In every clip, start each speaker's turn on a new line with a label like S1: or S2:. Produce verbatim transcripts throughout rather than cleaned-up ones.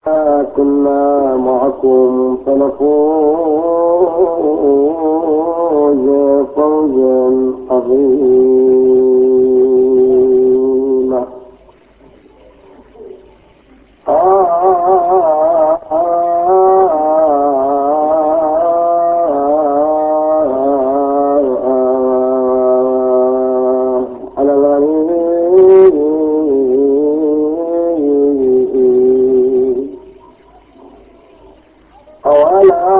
S1: كنا معكم فنفوز فوزا عظيما. على الغريب أولا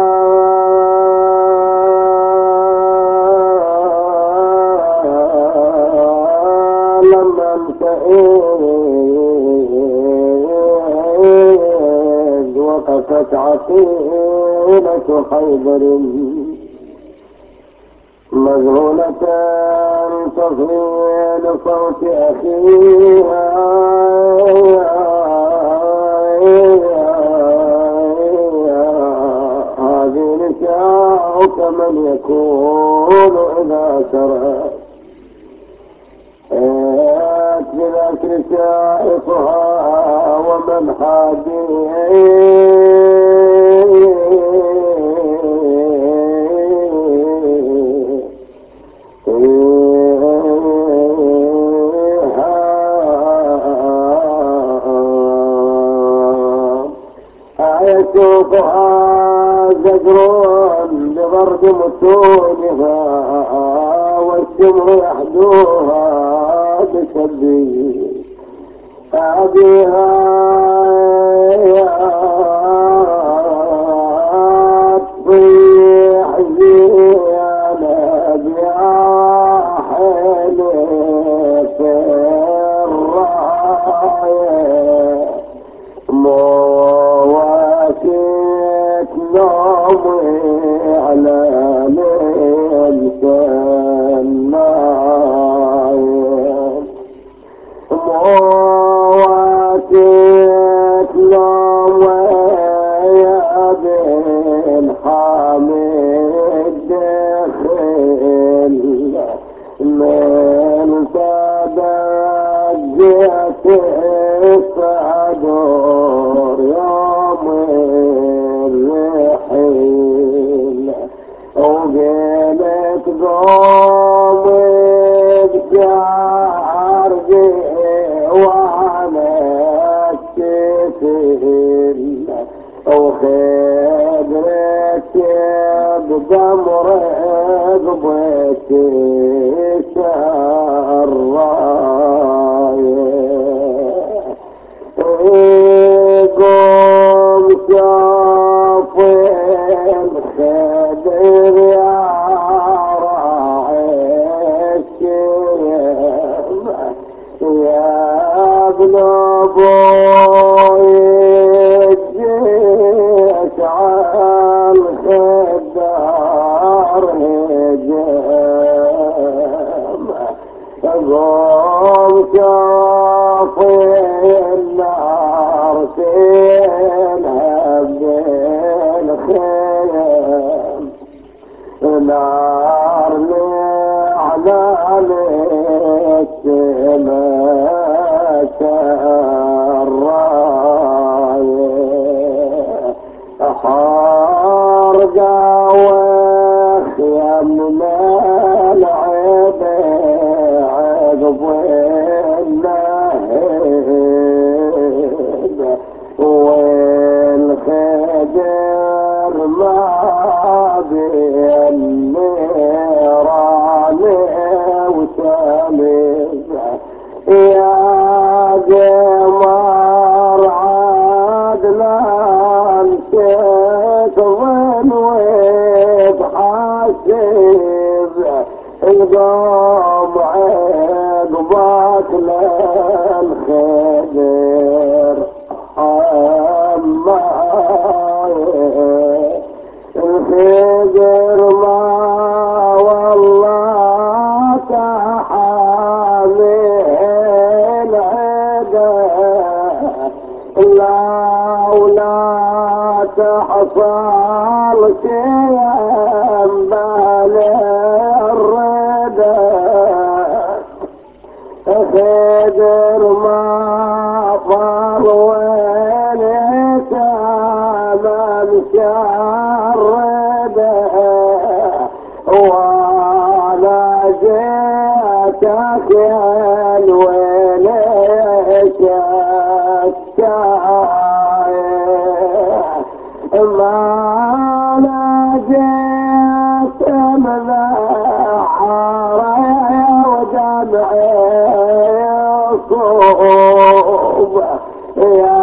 S1: لما انتهيت وقفت عقيلة حيدر مذهولة تصغير صوت أخيها هذه نساء كمن يكون إذا سرى بذكر سائقها ومن يشوفها زجر بضرب متونها والشمر يحدوها بسبي أبيها تصيح زيانا بها حلف الراية مواسيك نومي على الإنسان مواسيك نومي يا بن حامد دخل من تبجيت الصدور يوم الرحيل وقلت قومي بشعر وانا السفل وخبرت بدمر قبتي سرايا قوم شوف الخدر يا راعي الشيم يا ابن ابوي جيت على الخدار هجم قوم شوف النار تنهب بالخيم نار لعلالك سماك الراية حارقة وخيم العيب عقب النهيب والخدر ما بين نيران وسامد يا قمر عدنان تكون وتحاسب القوم عقبك للخدر حماية الخدر ما والله تحامي العدا لا ولا تحصل شيئا بالردا خدر ما طال وين مشرده وانا جيتك يا الويل شكاية ما انا جيت مذعرة ودمعي يصوب يا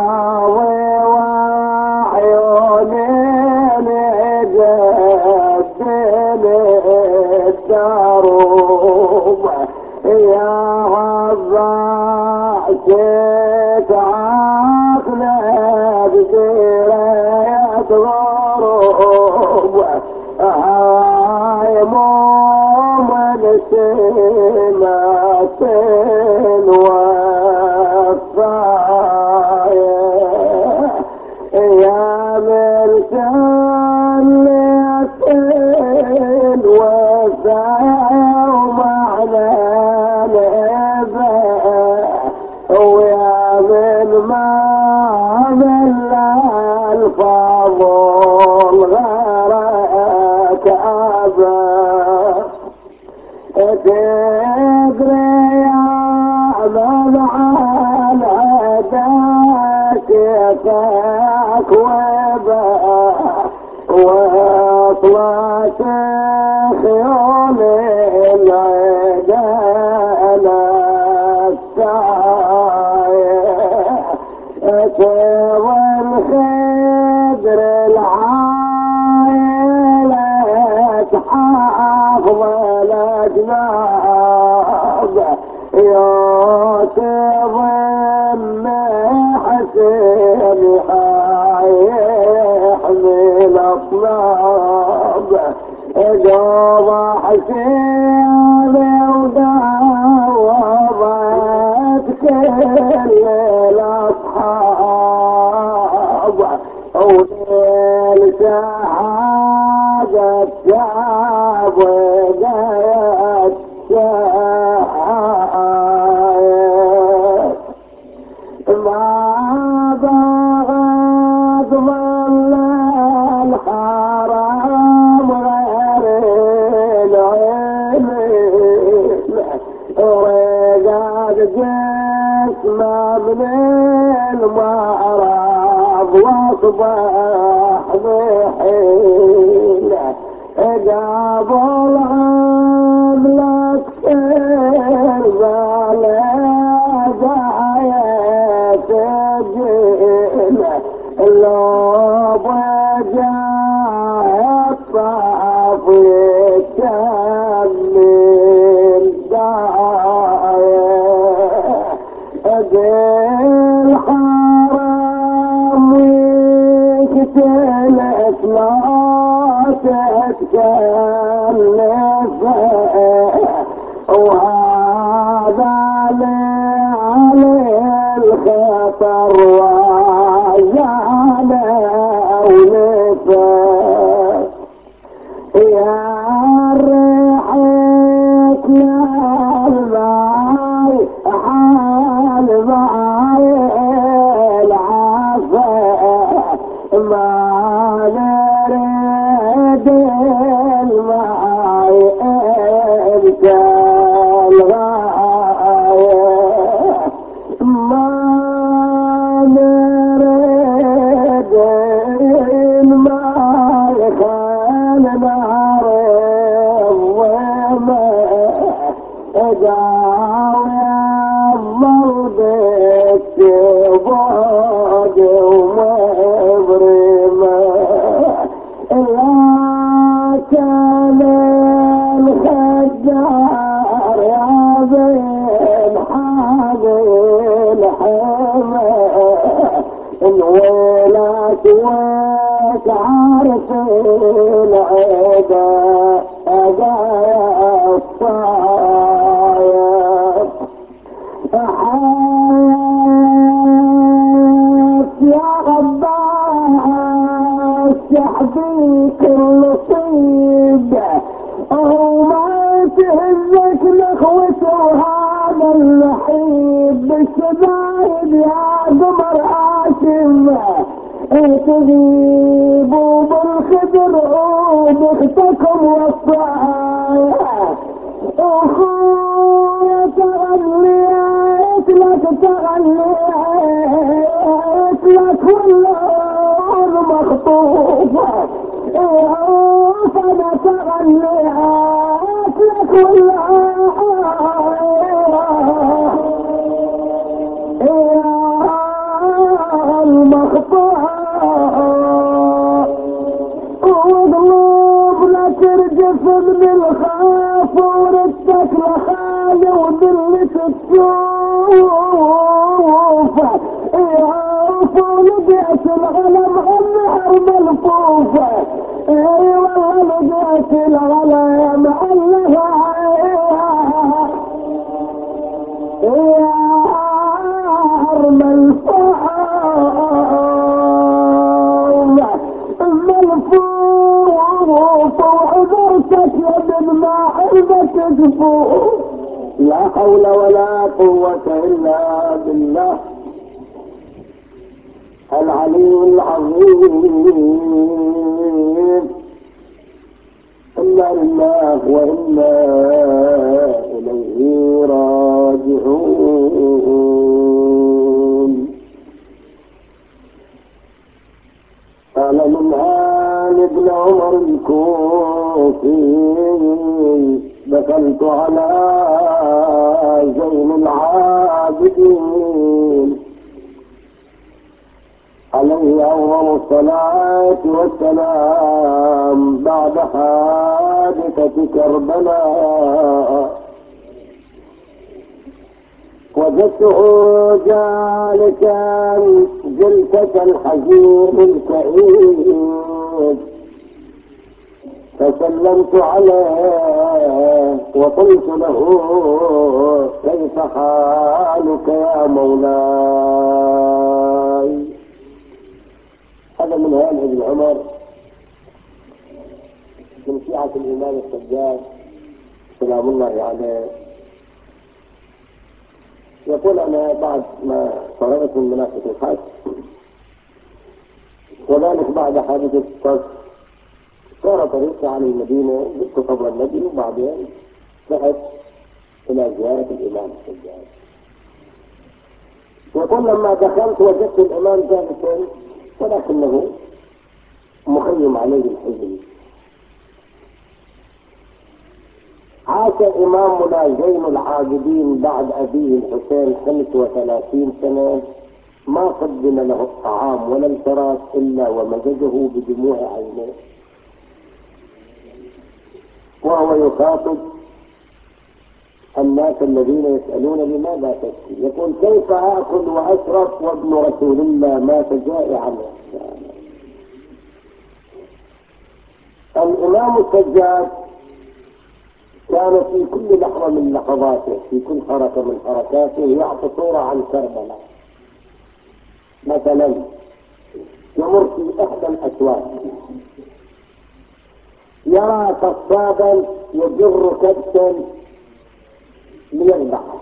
S1: الدروب يا وضع شيك عقلك بديرة غروب هاي مو من سمة وفاية يا مرسل وفاية ومعنى الإباء ويا من ما مل الفضل غيرك أبا تدري يا من على داكتك وبا واطلعت خيول العدالة الساية اتوى الخدر العائلة حافظ الأجناب يوسف حسين يحمل أطناب جوض حسين وداوضت كل الأصحاب وليل شهادة شعب وقاية شهاية ما بغض ظل الحرام غير العلم ورقاد جسمه من المعرض واصبح بحيل قابل عملك كير لو بجاه الطافي كمل دايه اقل حرام ويقتلك لا تتكلف وهذا لعلي الخطر وعزانا ونفاق يا ريحك يا الماي حال معي العفا ما نريد الماي انت الغاية ما نريد الماي خان نار الظما داوي الضربك بعد ومبرمة لا كان الخدار يا بين حاضر الحما الويلات وتعرف العدا أدايا الصايا حياة يا غباء سحبي كل طيب وما تهزك نخوته هذا اللحيب بالشدايد يا قمر هاشم تجيبوا بالخدر وبختكم والصايا اخويا تغليت لك تغليت لك والله مخطوفة فانا تغليت لك والله المخطوفة واغلب لا ترجف من الخاف وردتك لخالي وذلة السوف يعرفوا لقيت الغلا مغلها ملفوفة اي والله لقيت الغلا مغلها يا ملفوفة وعذرتك يا ابن ما حلمك تفوق لا حول ولا قوة إلا بالله العلي العظيم. إنا لله وإنا إليه راجعون. قال منهان ابن عمر الكوفي دخلت على زين العابدين عليه أفضل الصلاة والسلام بعد حادثة كربلاء. وجدته جالسا جلسة الحزين الكئيب فسلمت عليه وقلت له كيف حالك يا مولاي. هذا منهان ابن عمر من شيعة الإمام السجاد سلام الله عليه. يقول أنا بعد ما فرغت من مناسك الحج وذلك بعد حادثة الصف صار طريقي على المدينة جبت قبر النبي وبعدين رحت إلى زيارة الإمام السجاد. يقول لما دخلت وجدت الإمام جالسا ولكنه مخيم عليه الحزن. عاش إمامنا زين العابدين بعد أبيه الحسين خمس وثلاثين سنة ما قدم له الطعام ولا الفراش إلا ومزجه بدموع عينيه وهو يخاطب الناس الذين يسألون لماذا تبكي. يقول كيف آكل وأشرب وابن رسول الله مات جائعا. الإمام السجاد كان في كل لحظة من لحظاته في كل حركة من حركاته يعطي صورة عن كربلاء. مثلا يمر في إحدى الأسواق يرى قصابا يجر كبسا ليذبحه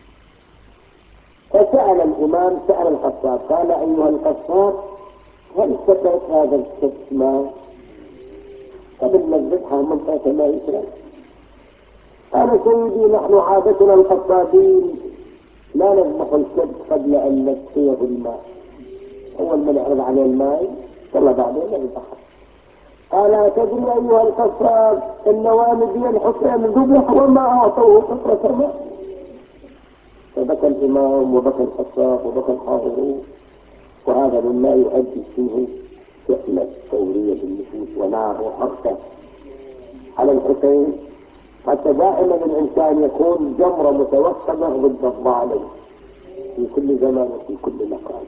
S1: فسأل الإمام سأل القصاب قال أيها القصاب هل سكت هذا الكبس ماء قبل ما تذبحه منطقة ما يشرب؟ قال سيدي نحن عادتنا القصابين لا نذبح الكبس قبل أن نسقيه الماء، أول ما نعرض عليه الماء ثم بعدين نذبحه. قال تدري أيها القصاب إن والدي الحسين ذبح وما أعطوه قطرة ماء. فبكى الإمام وبكى القصاب وبكى الحاضرون وهذا مما يؤدي فيه فتنة ثورية بالنفوس ونار وحركة على الحسين حتى دائما الإنسان يكون جمرة متوسطة ضد الظالم في كل زمان وفي كل مكان.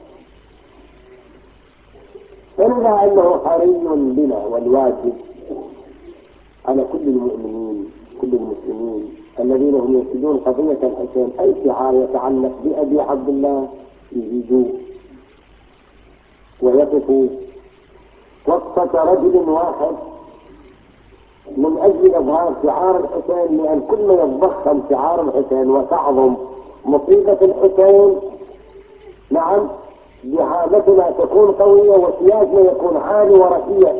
S1: فلذا أنه حري بنا والواجب على كل المؤمنين كل المسلمين الذين هم ينشدون قضية الحسين أي شعار يتعلق بأبي عبد الله يجيبوه ويقفوا وقفة رجل واحد من أجل إظهار شعار الحسين، لأن كل ما يتضخم شعار الحسين وتعظم مصيبة الحسين نعم دعامتنا تكون قوية وسياجنا يكون عالي ورفيع،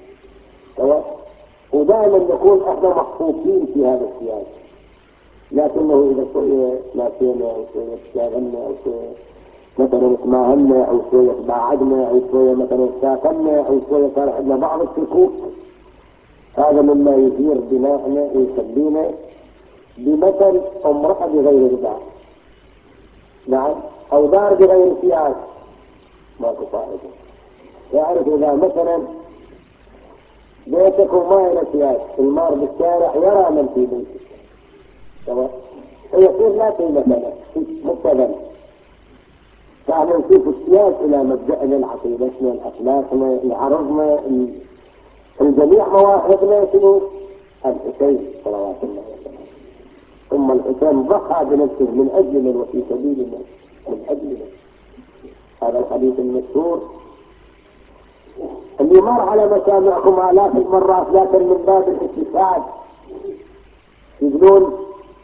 S1: ودائما نكون احنا محفوظين في هذا السياج. لكنه اذا شوية ناسينا او شوية تشاغلنا او شوية مثلا تماهلنا او شوية تباعدنا او شوية مثلا ساكنا او شوية صار عندنا بعض الشكوك، هذا مما يثير بناءنا ويخلينا بمثل امرأة بغير رضا، نعم، او دار بغير سياج، ماكو فائدة. يعرف اذا مثلا بيتك وما إلى سياج، المار بالشارع يرى من في بيتك، تمام، فيصير لا قيمة له مبتذل. فاحنا نشوف السياج الى مبدأنا، لعقيدتنا، لاخلاقنا، لعرضنا، الجميع مواهبنا شنو؟ الحسين صلوات الله وسلامه. ثم الحسين ضحى بنفسه من اجلنا وفي سبيلنا من اجلنا. هذا الحديث المشهور اللي مر على مسامعكم آلاف المرات، لكن من باب الاستشهاد يقولون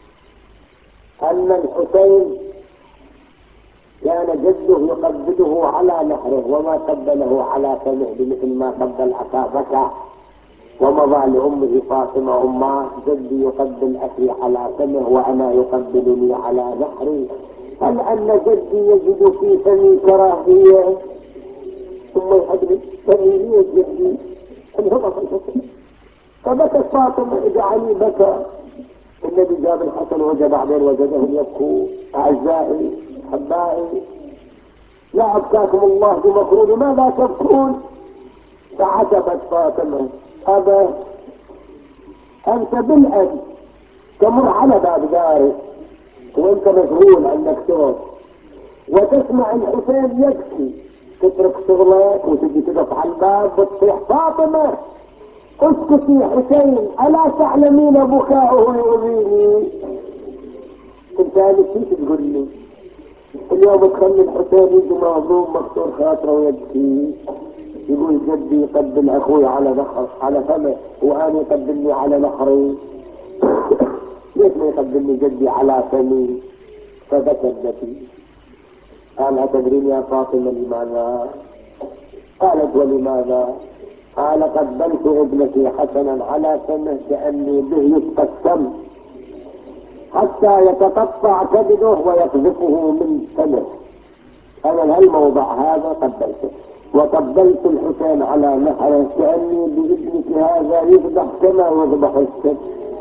S1: أن الحسين كان جده يقبله على نحره وما قبله على فمه بمثل ما قبل أخاه ومضى لأمه فاطمة أمه جدي يقبل أخي على فمه وأنا يقبلني على نحري، هل أن جدي يجد في فمي كراهية ثم يحبني فميلية جدي انهبط الحسين؟ فبكت فاطمة، إذا علي بكى، النبي جاب الحسن وجد بعدين وجدهم يبكوا. أعزائي أحبائي، لا أبكاكم الله بمكروه، ماذا تبكون؟ فعتبت فاطمة، أبا أنت بالأب تمر على باب دارك وأنت مشغول عندك شغل وتسمع الحسين يبكي، تترك شغلك وتجي تقف على الباب وتصيح فاطمة اسكتي يا حسين ألا تعلمين بكاؤه يؤذيني؟ كنت نسيت تقول لي اليوم تخلي الحسين يجي مهضوم مكسور خاطره ويبكي، يقول جدي يقبل اخوي على نحر على فمه وانا يقبلني على نحري، ليش ما يقبلني جدي على فمي؟ فبكى النبي قال أتدرين يا فاطمة لماذا؟ قالت ولماذا؟ قال قبلت ابنتي حسنا على فمه كأني به يتقسم حتى يتقطع كبده ويقذفه من فمه، أنا لهالموضع هذا قبلته، وقبلت الحسين على نحره كأني بابنك هذا يذبح كما يذبح السد.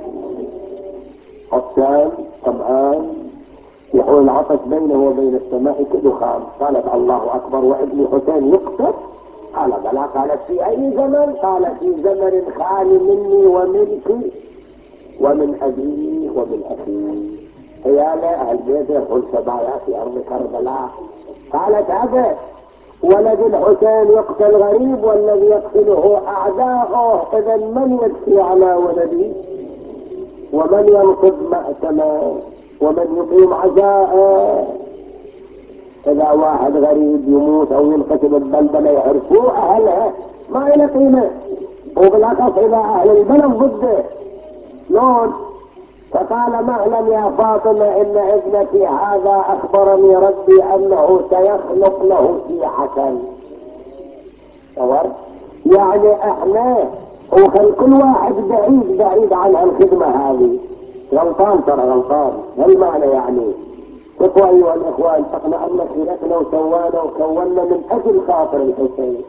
S1: حسان طمعان يحول العطش بينه وبين السماء كدخان، قالت الله أكبر وابن حسين يقتل؟ قال بلى. قالت في أي زمن؟ قال في زمن خالي مني ومنك ومن أبي ومن أخي. حيال أهل بيت يقول سبايا في أرض كربلاء. قالت هذا ولد الحسين يقتل غريب والذي يقتله أعداؤه، إذا من يبكي على ولدي ومن ينصب مأتمه ومن يقيم عزاءه؟ إذا واحد غريب يموت أو ينقتل البلبلة يعرفوه أهلها ما إلى قيمة، وبالأخص إذا أهل البلد ضده لون. فقال معلم يا فاطمة إن ابنتي هذا أخبرني ربي أنه سيخلق له شيعة. يعني احنا وخل كل واحد بعيد بعيد عن الخدمة هذه غلطان، ترى غلطان. هالمعنى يعني شوفوا أيها الإخوان، احنا أن خلقنا وسوانا وكونا من أجل خاطر الحسين.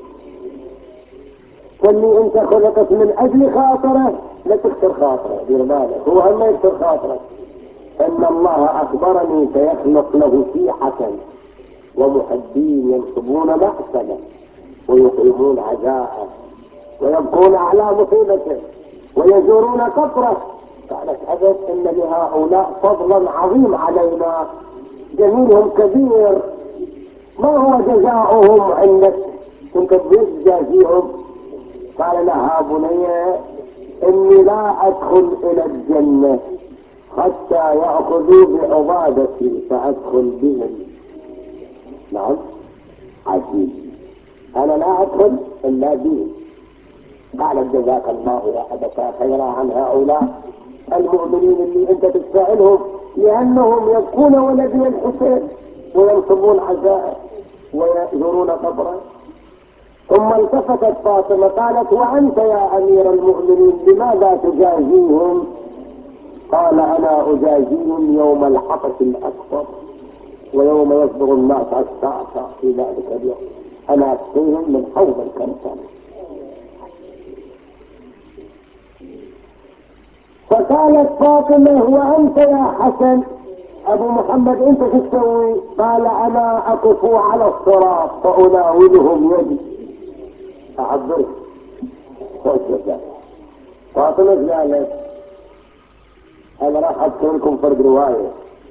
S1: فاللي انت خلقت من أجل خاطره لا تكسر خاطره، دير بالك، هو هم يكسر خاطره. ان الله اخبرني سيخلق له شيعة ومحبين ينصبون مأسمه ويقيمون عزاءه ويبقون على مصيبته ويزورون قبره. قالت أبد ان لهؤلاء فضلا عظيم علينا، جميلهم كبير، ما هو جزاؤهم عندك؟ كنت تجازيهم؟ قال لها بني اني لا ادخل الى الجنة حتى يأخذوا بعبادتي فادخل بهم. نعم عجيب، انا لا ادخل الا بهم. قالت جزاك الله يا ابتا خيرا عن هؤلاء المؤمنين اللي انت تستعلهم، لانهم يبكون ولدي الحسين وينصبون عزائه. ويأجرون قبره. ثم التفتت فاطمة قالت: وأنت يا أمير المؤمنين لماذا تجازيهم؟ قال: أنا أجازيهم يوم الحطش الأكبر، ويوم يصدر الناس أشتاتا في ذلك اليوم، أنا أسقيهم من حوض الكوثر. فقالت فاطمة: وأنت يا حسن أبو محمد أنت شو تسوي؟ قال: أنا أقف على الصراط فأناولهم يدي أعبره. فاطمة قالت: أنا راح أذكر لكم فرد رواية.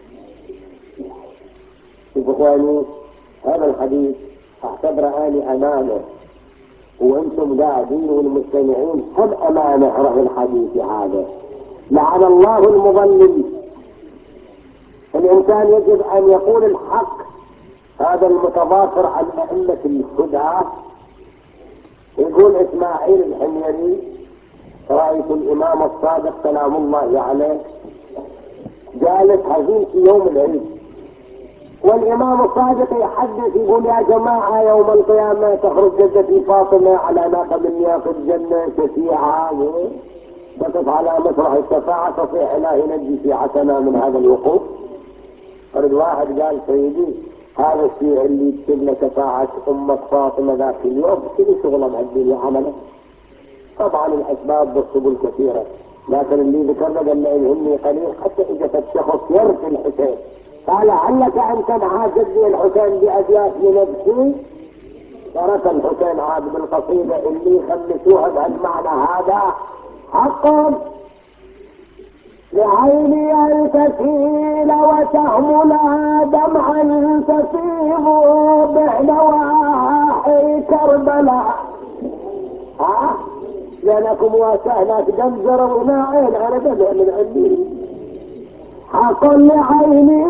S1: شوفوا إخواني، هذا الحديث أعتبر آني أمانة، وأنتم قاعدين والمستمعين هم أمانة رغم الحديث هذا. لعن الله المضلل. الإنسان يجب أن يقول الحق. هذا المتضافر عن أئمة الهدى. يقول إسماعيل الحميري: رأيت الإمام الصادق سلام الله عليه جالس حزين في يوم العيد، والإمام الصادق يحدث يقول: يا جماعة يوم القيامة تخرج جدتي فاطمة على ناقة من نياق الجنة شفيعة تقف على مسرح الشفاعة تصيح: إلهي نجي شيعتنا من هذا الوقوف. فرد واحد قال: سيدي هذا الشيء اللي يكتب لك شفاعة أمك فاطمة ذاك اليوم كل شغله بهالدنيا عمله. طبعا الأسباب والسبل كثيرة، لكن اللي ذكرنا قال له يهمني قليل. حتى إذا الشخص يرث الحسين قال: هل لك أن تنحى جدي الحسين بأبيات لنفسي؟ ترك الحسين عاد بالقصيدة اللي خلصوها بهالمعنى هذا: حقا لعيني الكثير وتهملا دمعا تفيض بنواحي كربلاء. ها لأنكم واسهنا تجمجر وناعين أنا بدأ من عندي. حق لعيني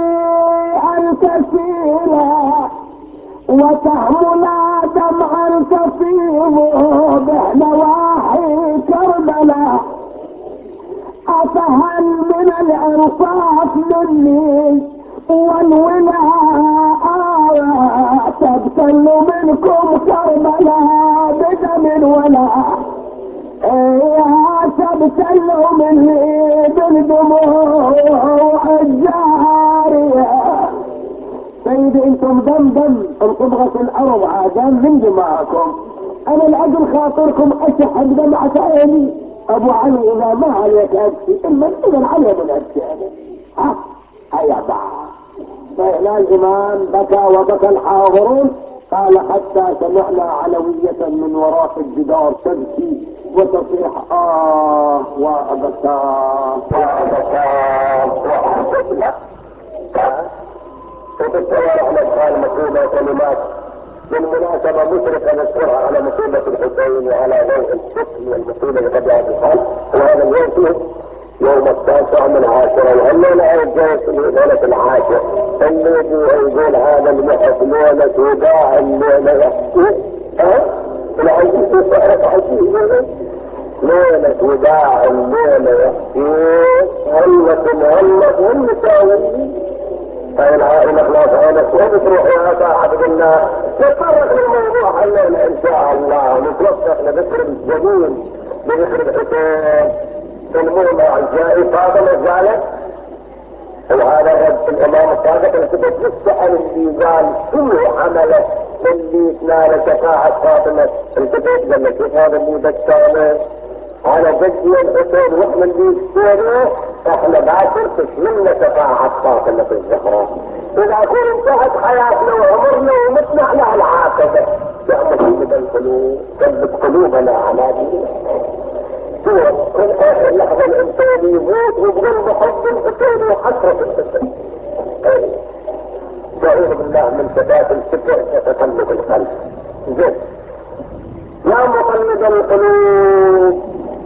S1: الكثير وتهملا دمعا تفيض بنواحي كربلاء. أفهل من الإنصاف مني والولاء تبتل منكم كربلاء بدم ولا تبتل مني بالدموع الجارية. سيدي انتم دم دم انطبغت الارض عادم من دماءكم، انا لاجل خاطركم اشح بدمعة عيني. ابو علي اذا ما عليك ابكي اما اذا علي من ابكي انا. ها هيا بقى. فهنا الامام بكى وبكى الحاضرون. قال: حتى سمعنا علوية من وراء الجدار تبكي وتصيح: اه وابكاه وابكاه وابكاه. وبالتالي على الحال مكتوبة كلمات بالمناسبة مشرفة نذكرها على مصيبة الحسين وعلى نوع الحكم والمصيبة لقضاء الحال. وهذا اليوم فيه يوم التاسع من عاشرة، وهالليلة أوجهت ليلة العاشر اللي يقول هذا المحب ليلة وداع الليلة يحكي. ها؟ العزيز تعرف عزيز ليلة وداع الليلة يحكي. هلكم هلك والمساوي. هاي العائلة خلاص عينك وين تروح يا صاحب الله؟ نتطرق للموضوع الليلة ان شاء الله ونتوفق لذكر الجميل بذكر الحسين. المهم اعزائي فاطمة قالت، وهذا الامام الصادق الكتب يسأل اللي قال شنو عمله اللي تنال شفاعة فاطمة. الكتب قال لك هذا اللي بكانه على جدي الحسين واحنا اللي يشتريه احنا باكر تشملنا شفاعة فاطمة الزهراء. اذا كون انتهت حياتنا وعمرنا ومتنا على العاقبة يا مصيبة القلوب ثبت قلوبنا على دينك. من اخر لحظة الانسان يموت وبقلب حب الحسين وحسرة الحسين. نعوذ بالله من شتات الفكر وتقلب القلب. زين يا مقلب القلوب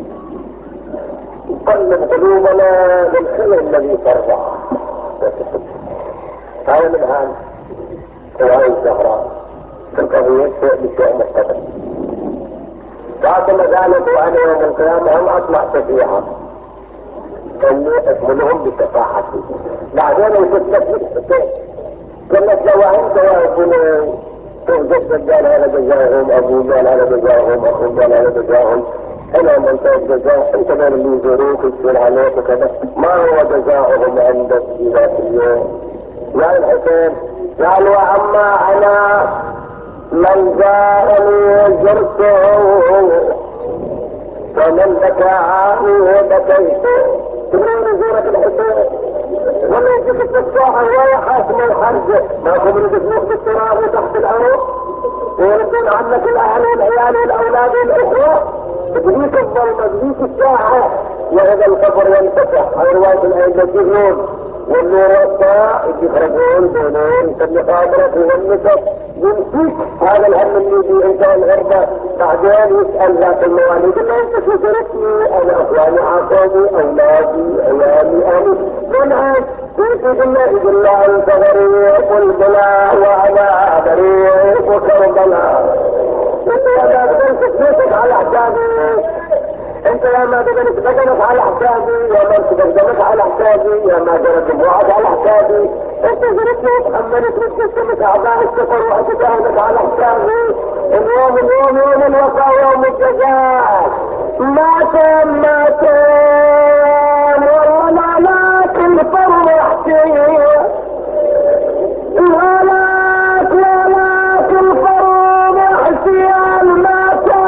S1: قلب قلوبنا للخير الذي ترضى وتحب. هاي من هان وهاي الزهراء في القضية شيء بشيء مختلف. فاطمة قالت وانا يوم القيامة هم اطلع شفيعة اني اكملهم بشفاعتي. بعدين يفتك بالحسين قلت لو انت يا ابني تهجد قال هذا جزاهم ابو قال هذا جزاهم اخو قال هذا جزاهم انا من الجزاء انت من اللي يزوروك يصير عليك وكذا ما هو جزاؤهم عندك في ذات اليوم؟ يا الحسين قال واما انا من جاءني زرته ومن بكاني وبكيته تقول زورة الحسين ولا يجيك التفاحة ولا حاسم الحرج ما كم يدفنوك بالتراب وتحت الارض ويردون عنك الاهل والعيال والاولاد والاخوة تجيك الظلمة تجيك الساعة وإذا القبر ينفتح على رواية الأيدة يجيبون والنور والساعة يجيك رجل بينون تبني خاطرك وغنتك ينسيك هذا الهم اللي يجي انت الغربة بعدين يسأل ذات المواليد يقول له انت شو تركني انا اخواني عاقوني اولادي عيالي اهلي من عاد يقول الله يقول الله انت غريب البلاء وانا غريب وكربلاء انت يا ما تمسك نفسك على حسابي انت يا ما بدنك بدنك على حسابي يا ما تقدمك على حسابي يا ما درت دموعك على حسابي انت زرتني وتحملت وتسلمك اعضاء السفر واتجاهلك على حسابي اليوم اليوم يوم الوفاء يوم الجزاء ما كان ما كان والله ما لكن فرحتي ولك ولكن فرحتي ما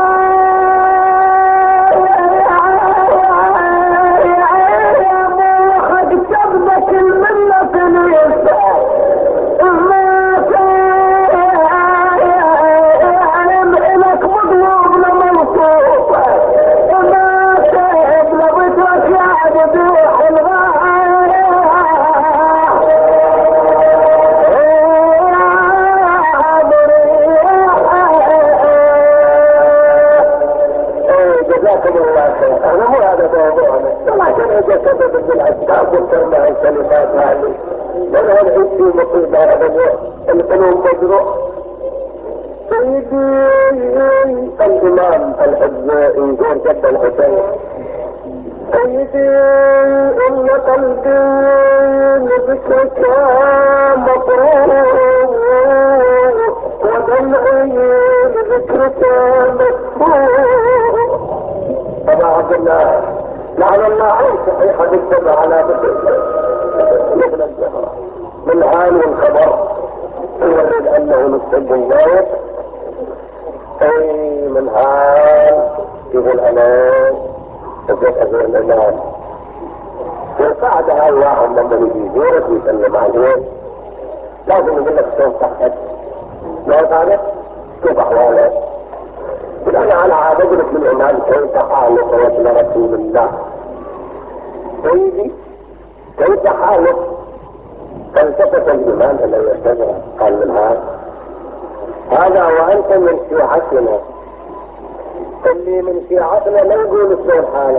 S1: سبب الاسباب والتربع الكلمات هذه من هو الحسي مطيب هذا القانون مجروح سيدي الامام الحجائي يقول جد الحسين سيدي ان قلبي لذكرك مطروح ودمعي لذكرك مسرور طبعا عبد الله لعن الله عليه صحيحة بالتبع على بكر ابن الزهرة من عالي الخبر يريد انه مستجد النايت اي من عال يقول انا وجدت ازور الامام وقعدها الله لما يجي زورك ويسلم عليه لازم يقول لك شوف تحت ما تعرف كيف احوالك انا على عادتك من الامام كيف حالك وابن رسول الله سيدي كيف حالك فالتفت الامام الذي يعتذر قال من هذا هذا وانت من شيعتنا اللي من شيعتنا لا يقول شلون حالك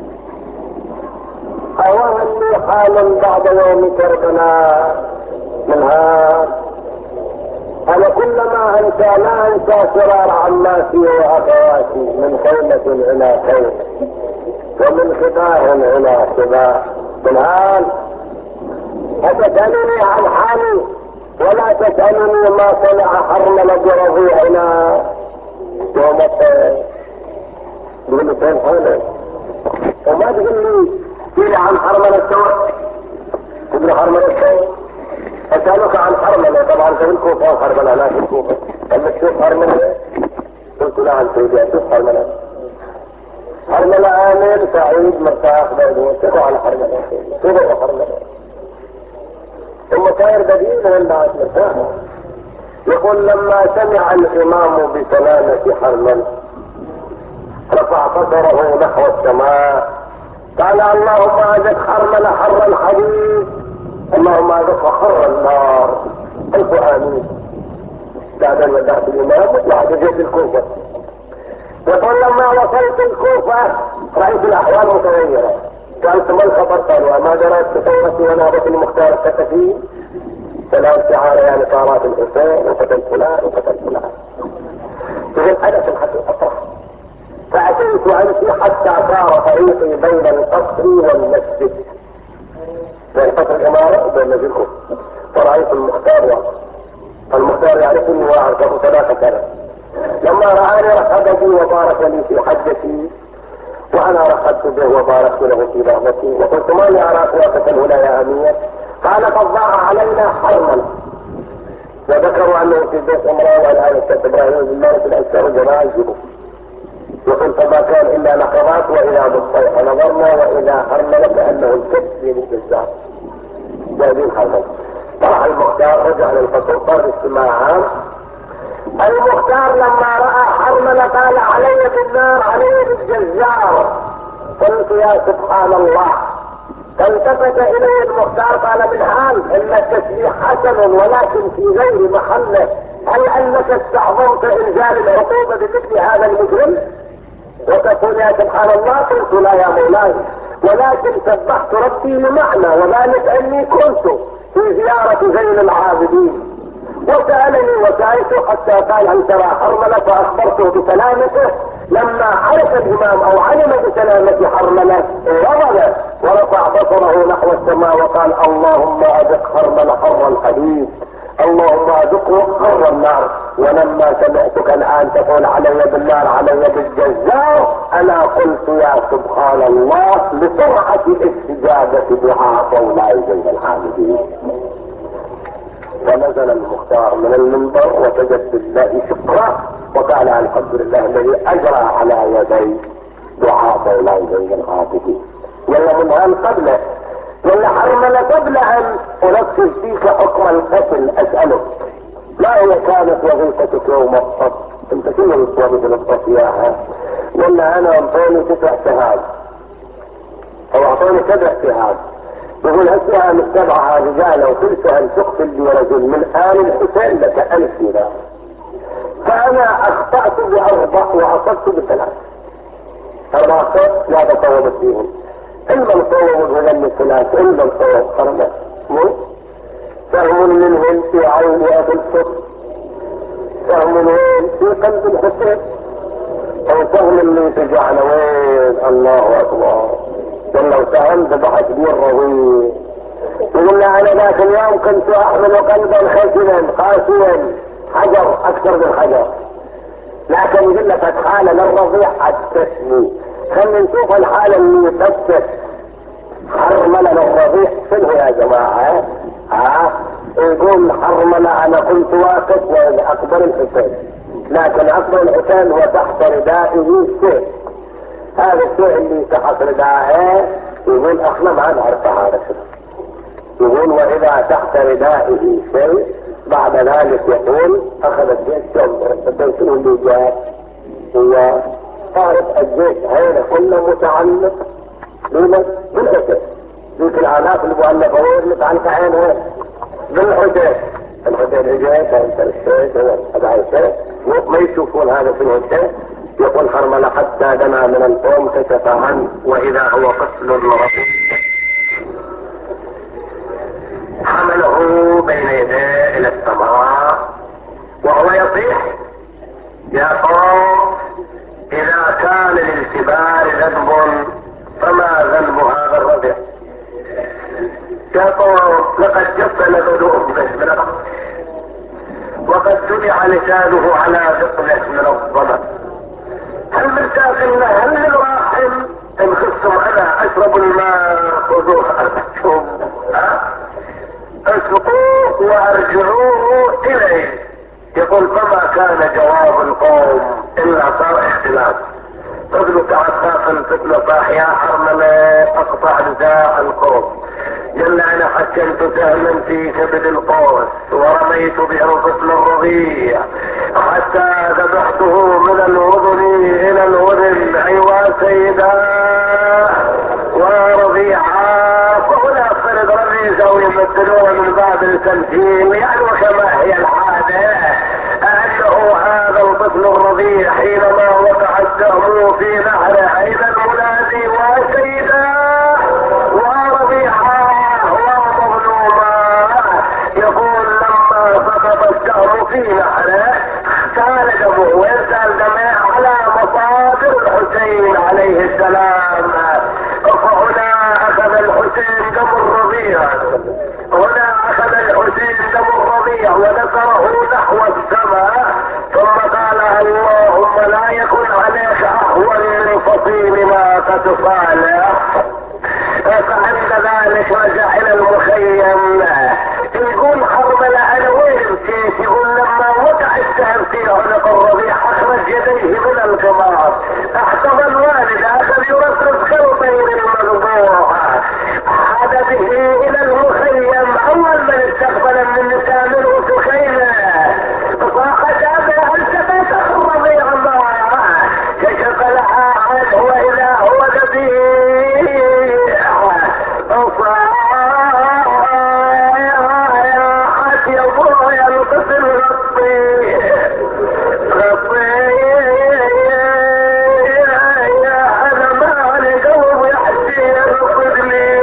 S1: اوهن لي حال بعد يوم كربلاء من هذا انا كلما انسى لا انسى شرار عماتي واخواتي من خيمة الى خيمة ومن خباه الى خباه من هان اتسألني عن حالي ولا تسألني ما صنع حرمل برضيعنا يوم الطيب تقول لي فين حالك وما تقول لي قيل عن حرمل السوء تقول حرمل السوء اسألك عن حرملة طبعا في الكوفة وحرملة لا في الكوفة لما تشوف حرملة قلت لا عن سيدي اشوف حرملة حرملة امن سعيد مرتاح بعدين شوفوا على حرملة شوفوا حرملة ثم صاير بديل ولا مرتاح يقول لما سمع الامام بسلامة حرملة رفع قدره نحو السماء قال اللهم اجد حرملة حر الحديد اللهم اذق حر النار الف امين بعد ان ودعت الامام وطلعت جيت الكوفه يقول لما وصلت الكوفه رايت الاحوال متغيره قالت ما الخبر قالوا ما دريت بثورتي ونهضه المختار الثقفي سلام تعالى يعني طارات الحسين وقتل فلان وقتل فلان يقول انا في الحقيقه فاتيت وامشي حتى صار طريقي بين القصر والمسجد بين قصر الاماره وبين مسجد الكوفه
S2: ورأيت المختار المختار يعرفني وأعرفه ثلاثة سنة. لما رآني رحب بي وبارك لي في حجتي، وأنا رحبت به وباركت له في رغبتي، وقلت ما لي أراك واقفا هنا يا أمير؟ قال قد ضاع علينا حرما. وذكروا أنه في بيت امرأة والآن الشيخ إبراهيم بن مالك الأنصاري جنازه، يقول فما كان إلا لحظات وإذا بالصيحة نظرنا وإذا حرمنا كأنه الكبس من الجزار. وهذه الحرمة طرح المختار، رجع للفصول، صار اجتماع عام. المختار لما رأى حرملة قال علي بالنار علي بالجزار. قلت يا سبحان الله. فالتفت اليه المختار قال من حال ان التسبيح حسن ولكن في غير محله، هل انك استعظمت انزال العقوبة بمثل هذا المجرم وتقول يا سبحان الله؟ قلت لا يا مولاي، ولكن سبحت ربي لمعنى، وذلك اني كنت في زيارة زين العابدين وسألني وسألته حتى قال هل ترى حرملة؟ فأخبرته بسلامته. لما عرف الإمام أو علم بسلامة حرملة غضب ورفع بصره نحو السماء وقال اللهم أذق حرملة حر الحديد، اللهم أذقه حر النار. ولما سمعتك الآن تقول علي بالنار علي بالجزار، أنا قلت يا سبحان الله لسرعة استجابة دعاء مولاي زين العابدين. ونزل المختار من المنبر وسجد بالله شكرا وقال الحمد لله الذي اجرى على يدي دعاء مولاي زين العابدين. ولا من هان قبله ولا حرمنا قبل ان انفذ فيك حكم القتل اسالك ما هي كانت وظيفتك يوم الصف؟ انت شنو وظيفه الصف ياها؟ ولا انا اعطوني تسع شهاد او اعطوني سبع شهاد. يقول السهم السبعة رجال وكل سهم تقتل لي رجل من آل الحسين لك ألف دينار. فأنا أخطأت بأربع وأصبت بثلاث. أربع أخطأت لا بصوب فيهم. إما الصوب بهذا الثلاث إما الصوب خرجت. سهم منهم في عين أبي الصف، سهم منهم في قلب الحسين، أو سهم من تجعل وين الله أكبر. ولو سألت بحث كبير روي. يقول انا ذاك اليوم كنت احمل قلبا خشنا قاسيا حجر اكثر من حجر، لكن يقول لك حالة للرضيع حدثني. خلينا نشوف الحالة اللي بثت حرملة للرضيع شنو يا جماعة. ها يقول حرملة انا كنت واقف واكبر الحسين، لكن اكبر الحسين وتحت ردائه سيف. هذا الشيء اللي تحت ردائه يقول احنا ما نعرف هذا الشيء. يقول واذا تحت ردائه شيء بعد ذلك يقول اخذ الجيش ينظر البيت اللي جاء هو صارت الجيش هذا كله متعلق بمن؟ بالحسين. ذيك الالاف المؤلفه وين متعلقه عينها؟ بالحسين. الحسين اجى فانت الشيء هو هذا الشيء ما يشوفون هذا في الحسين. يقول حرملة حتى دنا من القوم كشف عنه واذا هو قتل رفيق حمله بين يديه الى السماء وهو يصيح يا قوم اذا كان للكبار ذنب فما ذنب هذا الربيع. يا قوم لقد جف لبن امه من الارض وقد جمع لسانه على ثقله من الظلم. هل من ساقنا هل من راحم ان خفتم انا اشرب الماء خذوه ارجعوه اسقوه وارجعوه اليه. يقول فما كان جواب القوم الا صار اختلاف. ابن تعفاف الفتنة صاح يا حرملة اقطع نداء القوم. قال انا حكمت سهما في كبد القوس ورميت به القتل الرضيع حتى ذبحته من الاذن الى الاذن. ايوا سيدا ورضيعا. فهنا فرد رميزه ويمثلون من باب التمثيل يعني وكما هي العاده انه هذا الطفل الرضيع حينما وقع السهم في نهره اين المنادي وسيدا ورضيعا ومظلوما. يقول لما سقط السهم في نهره سال دمه ويسال دمه على مصادر الحسين عليه السلام. فهنا اخذ الحسين دم الرضيع، هنا اخذ الحسين امرأة صالح. فعند ذلك رجع الى المخيم، يقول حرملة انا وين مشيت؟ يقول لما وقع السهم في عنق الربيع اخرج يديه من القمار، احتضن الوالد اخذ يرفرف كالطير المذبوح، عاد به الى المخيم. اول من استقبل من نساء منه سخينة فصاحت ابا انت بيتك الربيع الله، كشف لها عنه واذا هو ذبيح. صاحت يا ابويا القتل غطي غطي انا مالي قلب يحكي يرقد لي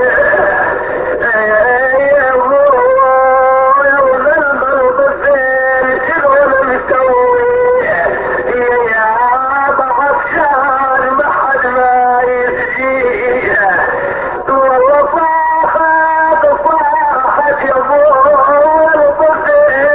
S2: يا ابويا وذنب القتل شنو انا مسوي يا ابا عطشان ما حد ما يسجيه والله صاحت صاحت يا ابويا القتل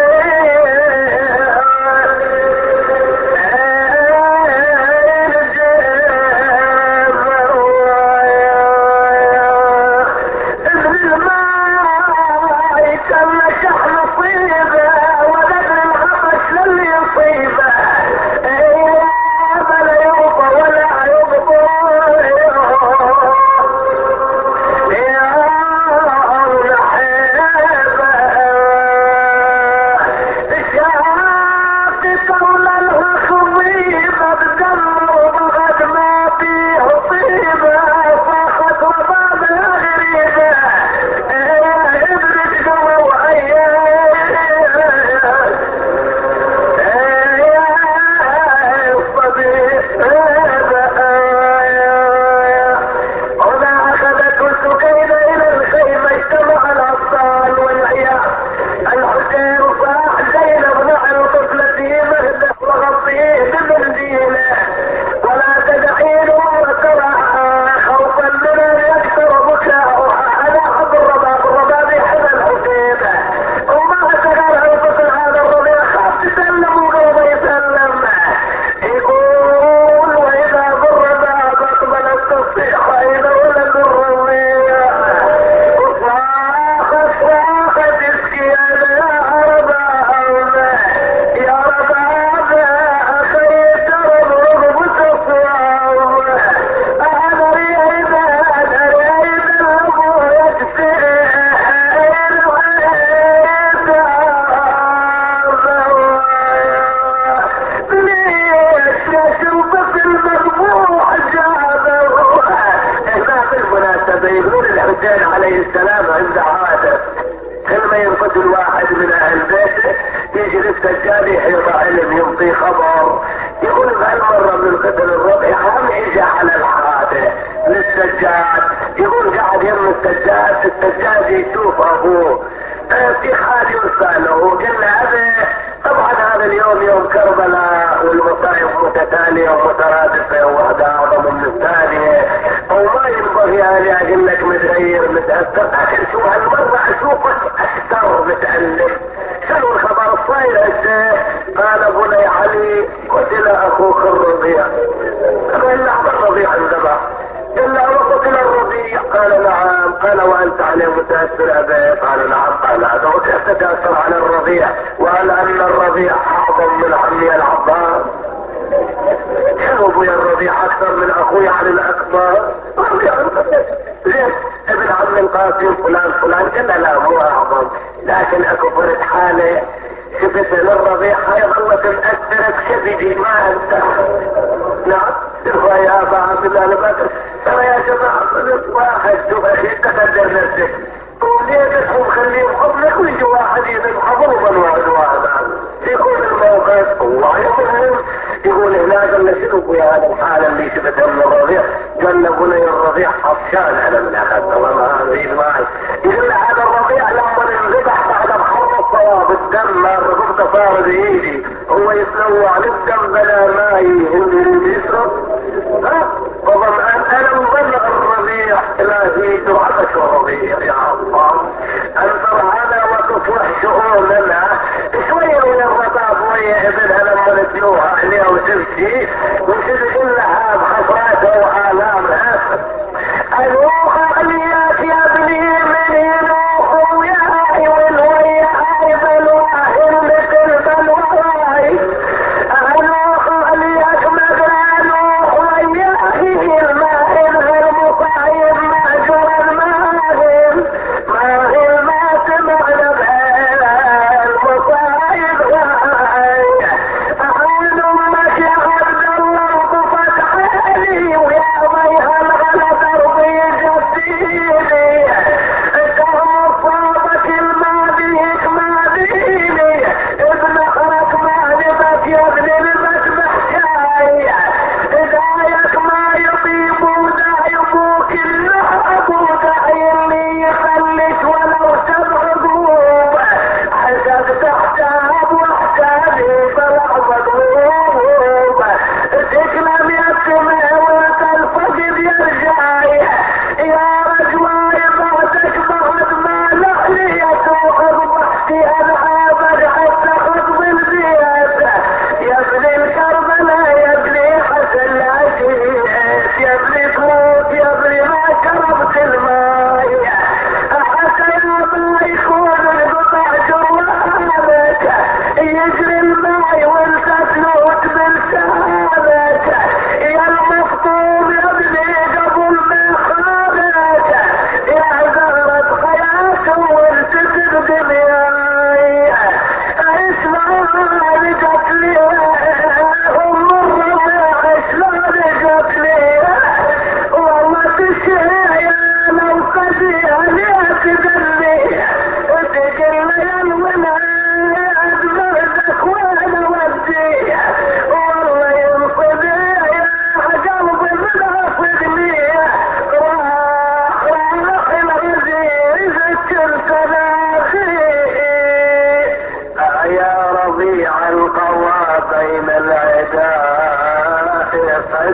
S2: عليه السلام عند عادة كلما ينقتل واحد من اهل بيته يجي للسجاد يحيط علم ينطي خبر يقول بهالمرة من القتل الربيع هم اجى على العادة للسجاد، يقول قاعد يم السجاد السجاد يشوف ابوه في حال يرسى له قال له ابي طبعا هذا اليوم يوم كربلاء والمصائب متتالية ومترادفة وواحدة اعظم من الثانية وما ينبغي ان اقول لك متغير متأثر، لكن شو هالمرة اشوفك اكثر متألم. شنو الخبر الصاير هسه؟ قال بني علي قتل اخوك الربيع. قال نعم الربيع انذبح. إلا وقتل الربيع. قال نعم. قال وأنت عليه متأثر أبي؟ قال نعم. قال هذا وكيف تتأثر على الربيع وقال أن الربيع أعظم من عمي العباس؟ شنو ابويا الربيع أكثر من أخوي علي الأكبر؟ ربيع زين ابن عم القاسم فلان فلان قال لا مو أعظم، لكن أكو فرد حالة شفت للربيع هاي ظلت مأثرة بكبدي ما أنت. نعم ترفع يا أبا عبد الله البكر ترى يا جماعة صدق واحد شوف أخي تقدر نفسك وليه تدخل خليهم حضنك ويجي واحد يذبح ظلما واحد واحد يكون الموقف الله يقول يقول هنا قال له شنو يا هذا الحالة اللي شفتها من الربيع؟ قال له بني الربيع عطشان انا من اخذت والله اريد معي. يقول له هذا الربيع لما انذبح بعد الحرب الصواب الدم الرقبة صار بايدي هو يتنوع للدم بلا ماي اللي يشرب ها وظمأن انا مبلغ الربيع الهي دعبك الربيع يا الله انظر هذا وتصلح شؤوننا شوية من الرباب ويا ابنها لما نتلوها عليها وتمشي وتدخل لها بخطراته وآلامها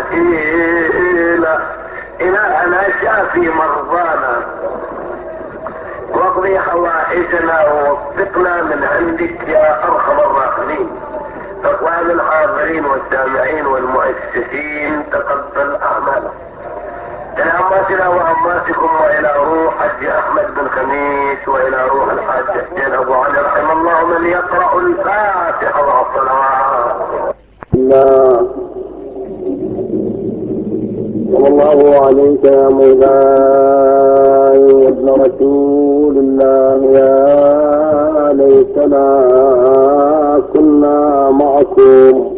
S2: وسيلة. إلهنا شافي مرضانا واقضي حوائجنا ووفقنا من عندك يا أرحم الراحمين. إخوان الحاضرين والسامعين والمؤسسين تقبل أعمالنا. إلى أماتنا وأماتكم وإلى روح حج أحمد بن خميس وإلى روح الحاج حسين أبو علي رحم الله من يقرأ الفاتحة والصلوات.
S1: الله صلى الله عليك يا مولاي يا ابن رسول الله، يا ليتنا كنا معكم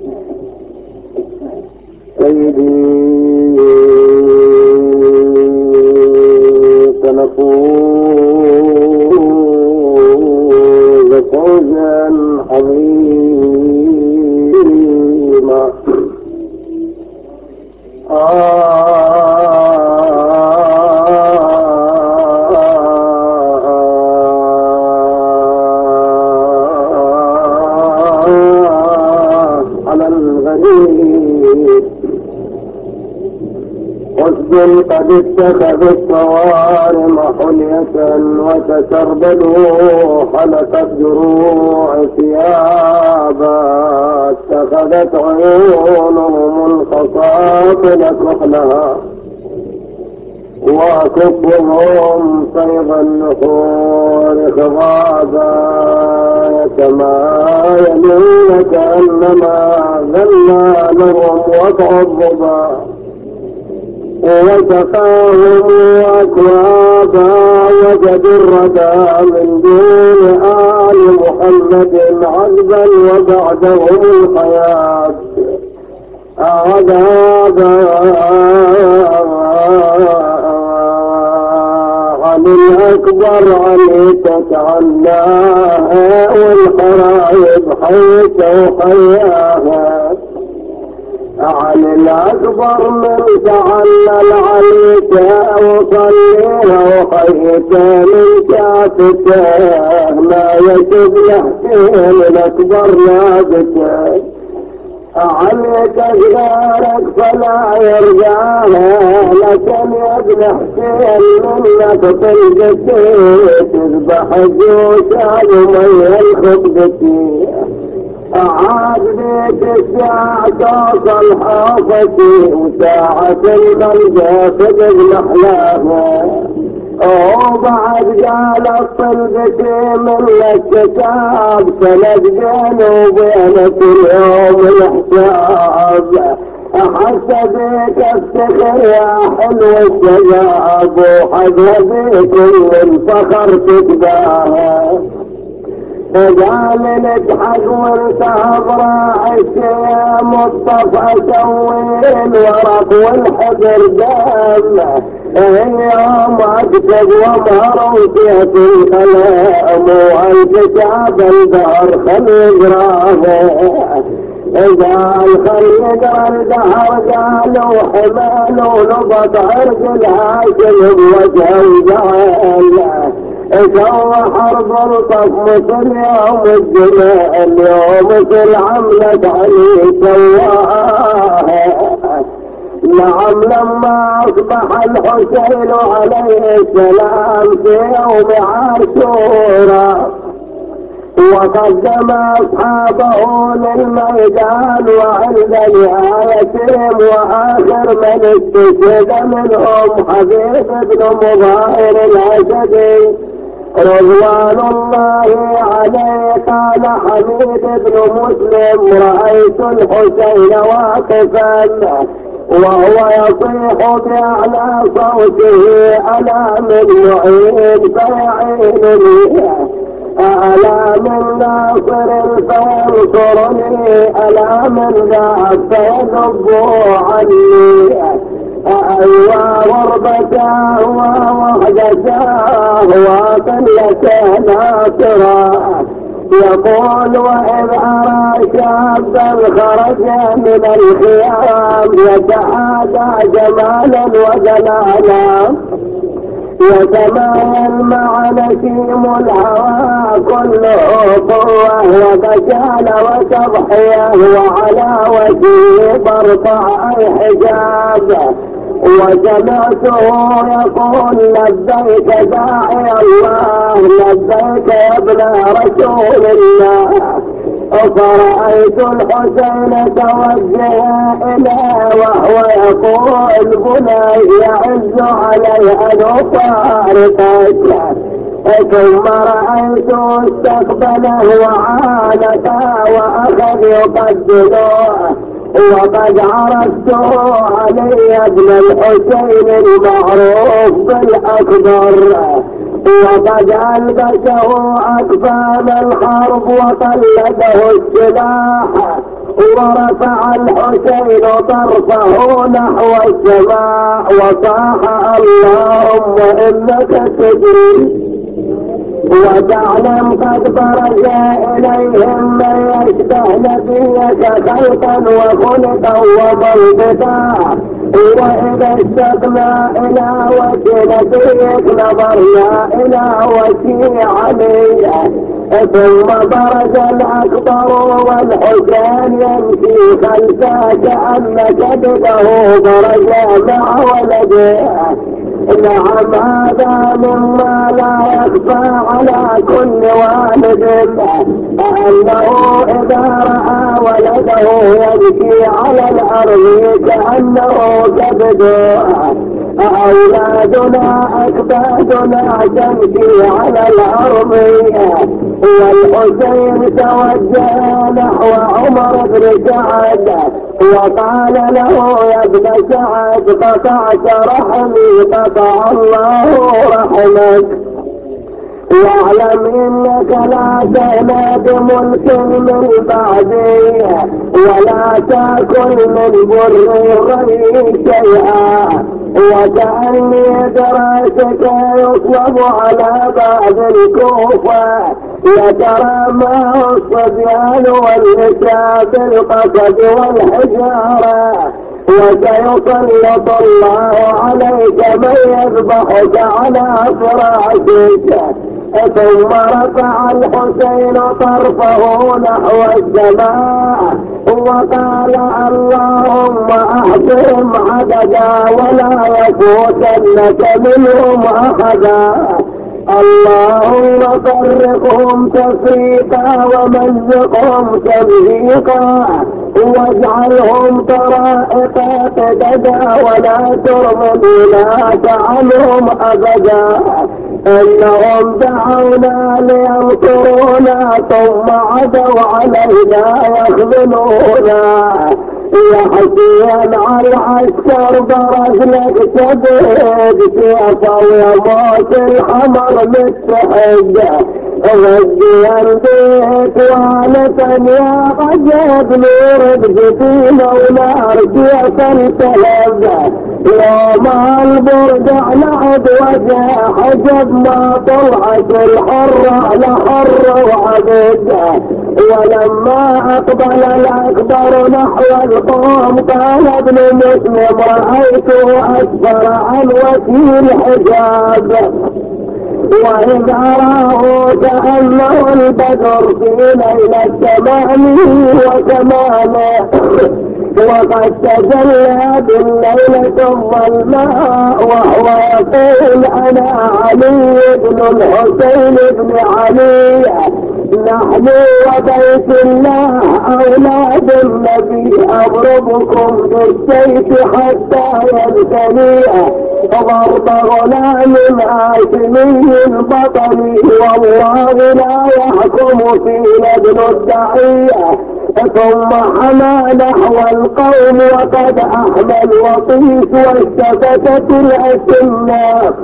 S1: سيدي سنفوز فوزا عظيما. على الغريب حسن قد اتخذ الصوارم حلية وتسربلوا حلقت جروع ثيابا، اتخذت عيونهم الخصاصل كحلها وكفهم صيغ النحور خضابا، يتمايلون كأنما ذلى لهم وضع الضبا وسقاهم أكوابا، وجدوا الردى من دون آل محمد عذبا وبعدهم الحياة عذابا. عن الأكبر عليك عناها والحرايب حيث وحياها، عن الأكبر من تعلل عليك وصليها وخيتا من كافتاه، ما يشب يحسين الأكبر نادته عليك غيرك فلا يرجعها، لكن يا ابن حسين منك طلبتي تذبح الجوشان ومي الخبزتي، عاد بيت الساعة توصل حافتي وساعة الملقى صدق محلاها، وبعد قالت طلبتي من الكتاب سند بيني وبينك اليوم الحساب، أحس بيك افتخر يا حلو الشباب وحذا بيك الفخر تتباهى، قال نضحك وانت براعك يا مصطفى سوين ورق والحبر دام، يوم اكتب ومروت في الكلام والكتاب الدهر خل يقراه، قال خل يقرا الدهر قالوا حمالوا نبض عرق الهاشم بوجه وجعل، سوى حرب الطف مثل يوم الجماع اليوم في العملة علي سواها، نعم لما اصبح الحسين عليه السلام في يوم عاشورا وقدم اصحابه للميدان، وعند نهايتهم واخر من استشهد منهم حبيب بن مظاهر الاسدي رضوان الله عليه. قال حميد بن مسلم رأيت الحسين واقفا وهو يصيح بأعلى صوته ألا من معين فيعينني، ألا من ناصر فينصرني، ألا من ذاب فيذب عني، أيوا غربتاه ووحدتاه وقلة ناصرا، يقول وإذ أرى شابا خرج من الخيام يتحادى جمالا ودلالا، وتمايل مع نسيم الهوى كله قوة وبجال وتضحية وعلى وجهه برفع الحجاب. وسمعته يقول لبيك داعي الله لبيك يا ابن رسول الله. فرأيت الحسين توجه إليه وهو يقول بني يعز علي أن أفارقك. ثم رأيته استقبله وعانقه وأخذ يقدمه. وقد عرفته علي بن الحسين المعروف بالأكبر. وقد ألبسه أكفان الحرب وقلده السلاح. ورفع الحسين طرفه نحو السماء وصاح اللهم إنك تجري. وتعلم قد برز إليهم من يشبه نبيك خلقا وخلقا وملبسا. وإذا اشتقنا إلى وجه نبيك نظرنا إلى وجه علي. ثم برز الأكبر والحسين يمشي خلفه كأن كبده برز مع ولده. نعم هذا مما لا يخفى على كل والد أنه إذا رأى ولده يمشي على الأرض كأنه كبده. أولادنا أكبادنا تمشي على الأرض. والحسين توجه نحو عمر بن سعد وقال له يا ابن سعد قطعت رحمي قطع الله رحمك. واعلم انك لا تهنى بملك من بعدي ولا تاكل من بر الغني شيئا. وكأني دراسك يطلب على باب الكوفة يترامى الصبيان والنساء بالقصد والحجارة. وسيسلط الله عليك من يذبحك على فراشك. ثم رفع الحسين طرفه نحو السماء وقال اللهم احصهم عددا ولا يفوتنك منهم احدا. اللهم فرقهم تفريقا ومزقهم تمزيقا واجعلهم طرائق قددا ولا ترضيناك عنهم ابدا. انهم دعونا لينصرونا ثم عدوا علينا يخذلونا. يحكيا على العسكر برز لك شديد سيفا ويموت الحمر متحد. غزيا بيك وانسا يا غجب نور بجدين ونار سيفا تلذ. يوم البرد على عد وجه حجب ما طلعت الحر على حر وعبد. ولما اقبل الاكبر نحو القوم قال ابن مسلم رأيته اسفر عن وجه الحجاب. وإذ أراه كأنه البدر في ليلة ثمانه وثمانه. وقد تجلى بالليلة الظلماء وهو يقول أنا علي بن الحسين بن علي. نحن وبيت الله أولاد النبي أضربكم بالسيف حتى ينتهي. ضرب غلام هاشمي بطني والله لا يحكم فينا ابن الدعية. ثم حمى نحو القوم وقد أحمى الوطيس واستفتت الأسنة.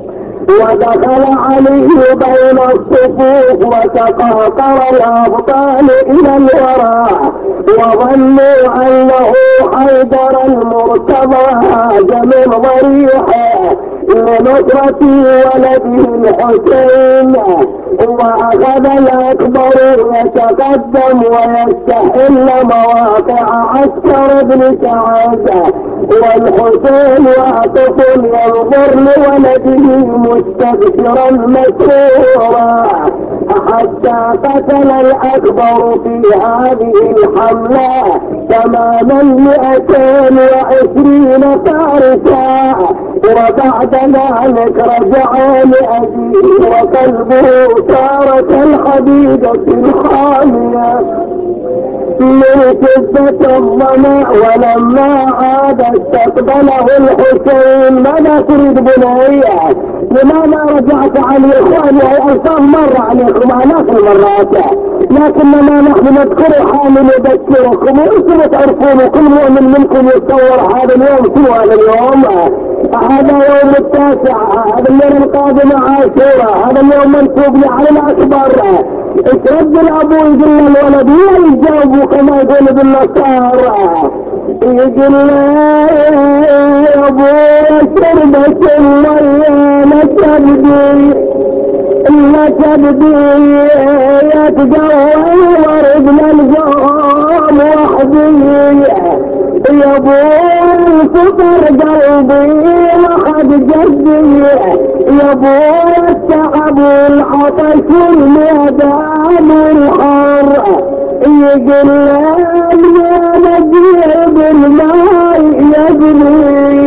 S1: ودخل علي بين الصفوف وتقاطر الأبطال إلى الوراء وظنوا أنه حيدر المرتضى هاج من ضريحه لنصرة ولده الحسين. وأخذ الأكبر يتقدم ويستحل مواقع عسكر ابن سعد، والحسين واقف ينظر لولده مستبشرا مسرورا، حتى قتل الأكبر في هذه الحملة تماما مئتين وعشرين فارسا. وبعد ذلك رجع لأبيه وقلبه صار كالحديدة الخالية من شدة الظمأ. ولما عاد استقبله الحسين: ماذا تريد بنية؟ لماذا رجعت عن الإخوان؟ والألفاظ مر عليكم آلاف المرات، لكننا نحن نذكر حال نذكركم وانتم تعرفون. كل مؤمن منكم يتصور هذا اليوم شو هذا اليوم؟ هذا يوم التاسع، هذا اليوم القادم عاشوراء، هذا اليوم منسوب على الأكبر. اشرد الأبو يقول الولد يجاوبوا كما يقول بالنصارى، يقول يا ابو شربة المية تبدي لا تبدي يتقوى ورد الجوم وحدي، يا ابو فطر قلبي وحد جدي، يا ابو التعب والعطش والميدان والحر، يقول يا نجيب الماء يجري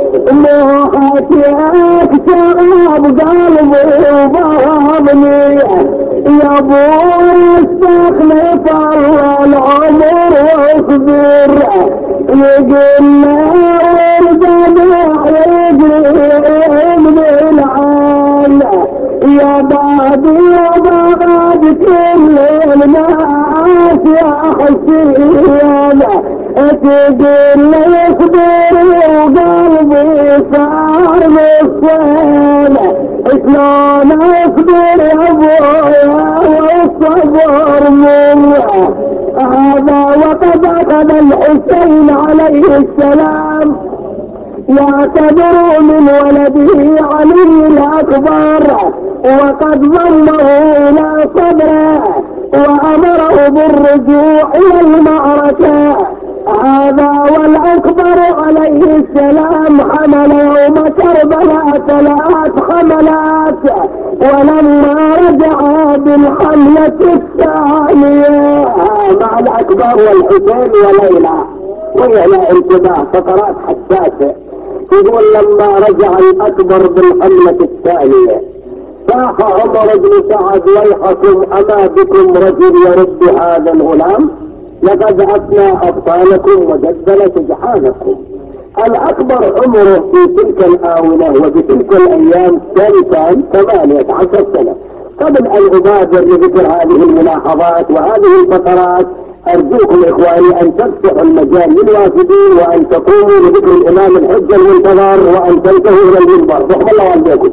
S1: موحتك شراب قلبي وضربني، يا ابو استخلف الله العمر واصبر، يقول الجماع يجري من العال، يا بادي يا باد كل الناس يا حسين، تقول لي اصبر وقلبي صار بالصين، شلون اصبر يا ابويا والصبر منه. هذا وقد اخذ الحسين عليه السلام يعتبر من ولده علي الأكبر، وقد ضمه إلى صدره وأمره بالرجوع إلى المعركة. هذا والأكبر عليه السلام حمل يوم كربلاء ثلاث حملات، ولما رجع بالحملة الثانية مع الأكبر والحسين وليلى وهي انتباه فقرات حساسة، يقول لما رجع الأكبر بالحملة الثانية صاح عمر بن سعد: ويحكم أما بكم رجل يرد هذا الغلام؟ لقد أفنى أبطالكم وجدل سجحانكم. الأكبر عمره في تلك الآونة وبتلك الأيام كان ثمانية عشر سنة. قبل أن أبادر لذكر هذه الملاحظات وهذه الفقرات أرجوكم إخواني أن تفتحوا المجال للوافدين وأن تقوموا لذكر الإمام الحجة المنتظر وأن تنتهوا إلى المنبر. رحم الله والديكم.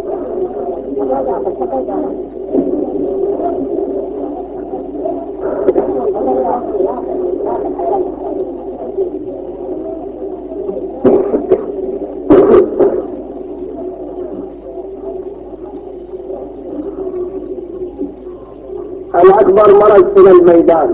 S1: الأكبر مرض إلى الميدان.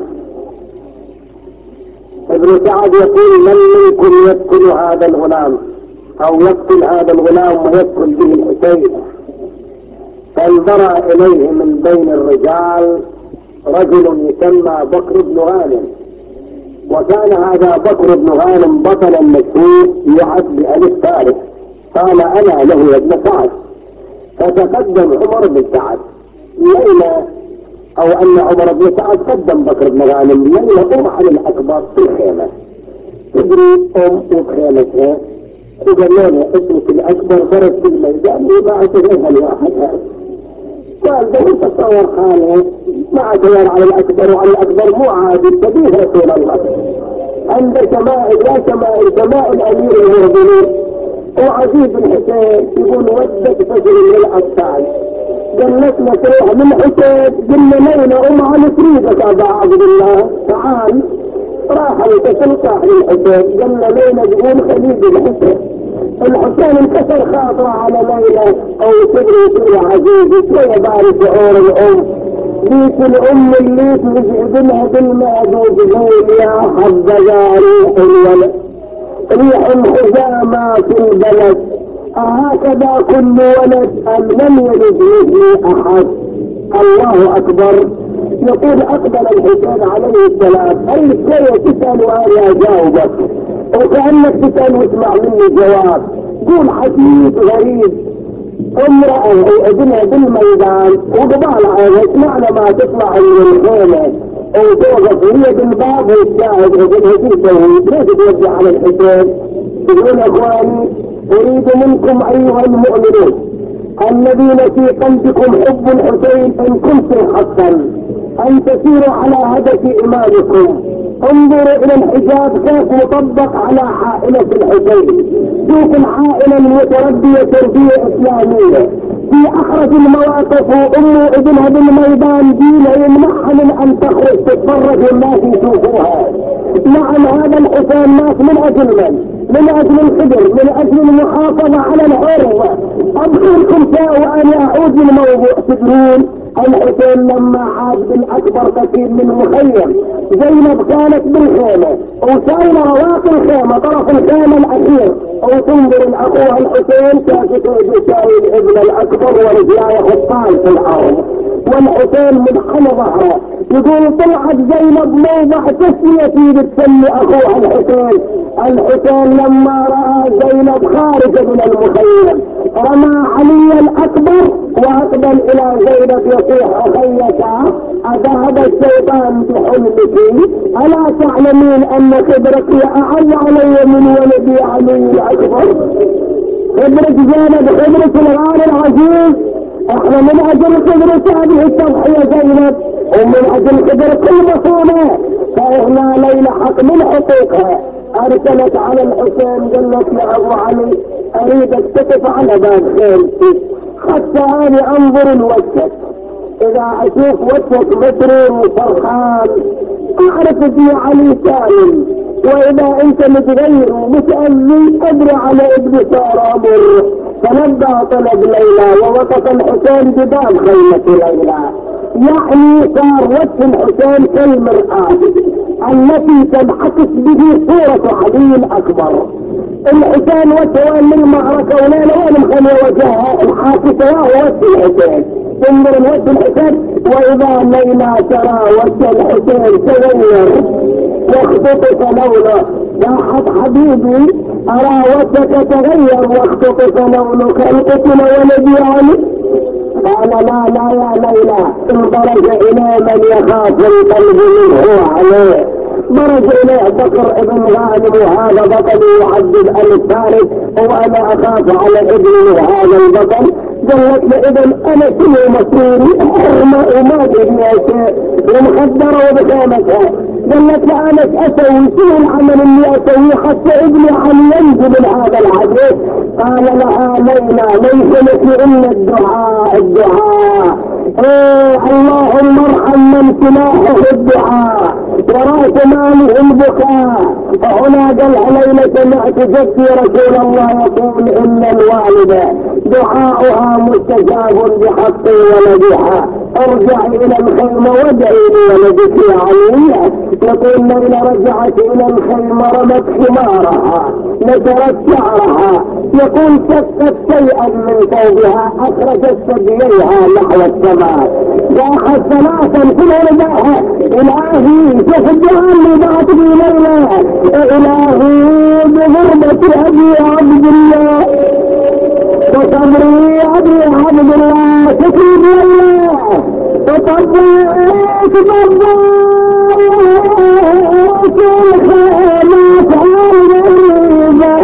S1: ابن سعد يقول: من منكم يقتل هذا الغلام أو يقتل هذا الغلام ويدخل به الحسين؟ فانظر إليه من بين الرجال رجل يسمى بكر بن غانم، وكان هذا بكر بن غانم بطلا مشهور يعد بألف فارس. قال: أنا له يا ابن سعد. فتقدم عمر بن سعد ليلى، أو أن عمر بن سعد قدم بكر بن غانم ليلى قوم على الأكبر في الخيمة. تدري أم وخيمتها وقال له: اترك الأكبر خرج في الميدان وما اعتبرها الواحد هذا. قال: ده تصور حاله ما اعتبر على الأكبر، وعلى الأكبر مو عادي كبير رسول الله عند شمائل لا شمائل شمائل أمير المؤمنين. وعزيز الحسين يقول: ودك فجر للأبطال، جلتنا تروح من حسين، قلنا ليلى أم على تريدك أبا عبد الله تعال. راح لتسلقح للحسين، قلنا ليلى تقول خليج الحسين، الحسين انكسر خاطره على ليلى او تدري يا عزيزي شوية بعد شعور الام ذيك الام اللي تجعلها بالمهدود تقول يا حبذا ريح الولد ريح الخزامة في البلد هكذا كل ولد أم لم يلد مثلي احد. الله اكبر. يقول اقبل الحسين عليه السلام اي شيء تسأل وانا اجاوبك وكأنك تسأل واسمع مني جواب. قول حديث غريب امرأة ابنها بالميدان وقبالها اسمعنا ما تطلع من الخيمة وتوقف هي بالباب والشاهد ابنها تسوي ليش توجه على الحسين؟ تقول اخواني اريد منكم ايها المؤمنون الذين في قلبكم حب الحسين ان كنتم حقا ان تسيروا على هدف امامكم. انظروا الى الحجاب كيف مطبق على عائلة الحسين. شوف العائلة المتربية تربية اسلامية في احرج المواقف وامه ابنها بالميدان دينها يمنعها من ان تخرج تتفرج والناس يشوفوها. نعم هذا الحسين مات من اجل من؟ من اجل الخبر، من اجل المحافظة على العروة. ابخلكم شاء وانا اعود للموضوع. تدرون الحسين لما عاد بالاكبر كثير من مخيم زينب كانت بالخيمة وشايلة رواق الخيمة طرف الخيمة الاخير وتنظر الاخوة الحسين كيف يساوي الابن الاكبر ورجلاه يحطان في الارض والحسين منحنى ظهره. يقول طلعت زينب موضع تسميتي بتسمي اخوها الحسين. الحسين لما راى زينب خارجة من المخيم رمى علي الاكبر واقبل الى زينب يصيح اخيتها اذهب الشيطان بحلمك الا تعلمين ان خبرك اعز علي من ولدي علي الاكبر؟ خبرك زينب خبرك الغالي العزيز. احنا من اجل خبرك هذه التضحية زينب ومن اجل خبر كل بصومة فاحنا ليلى حق من حقوقها ارسلت على الحسين قالت يا ابو علي اريدك تقف على باب خيمتي حتى انا انظر لوجهك. اذا اشوف وجهك مسرور وفرحان اعرف ابن علي سالم واذا انت متغير ومتأذي ادري على ابن صار امر. فنبدا طلب ليلى ووقف الحسين بباب خيمة ليلى. يعني صار وجه الحسين كالمرآة التي تنعكس به صورة علي الاكبر. الحسين وجهه من المعركة وليلى وين مخلي وجهها الحاكسة وهو وجه الحسين. انظر وجه الحسين واذا ليلى ترى وجه الحسين تغير واختطف لونه. لاحظ حبيبي ارى وجهك تغير واختطف لونك القتل ولدي علي. قال لا لا يا ليلى انضرج الى من يخاف القلب منه عليه. مرج اليه بكر ابن غانم وهذا بطلي يعدد الثالث وانا اخاف على ابني هذا البطل. قالت له اذا انا كل مسؤولي حرمة وما بها شيء ومخدرة وبخيمتها. قالت له انا اسوي شو العمل اللي اسويه حتى ابني عم ينجو من هذا العدو؟ قال لها ليلى ليس لك الا الدعاء الدعاء. ايه اللهم ارحم من سلاحه الدعاء وراس ماله البكاء. فهنا قال ليلى سمعت جدي رسول الله يقول ان الوالده دعاؤها مستجاب بحق ولدها. ارجع الى الخيمة وادعي لولدك يا علي. يقول ليلى رجعت الى الخيمة رمت حمارها نزلت شعرها. يقول شقت شيئا من ثوبها اخرجت ثدييها نحو السماء. راحت ثلاثا كل رداها الهي شوف الدعاء اللي بعت لي ليلى الهي بغربة ابي عبد الله وصبري ابي عبد الله تكريم ليلى وطبعك طبعك الخيمات عالغريبة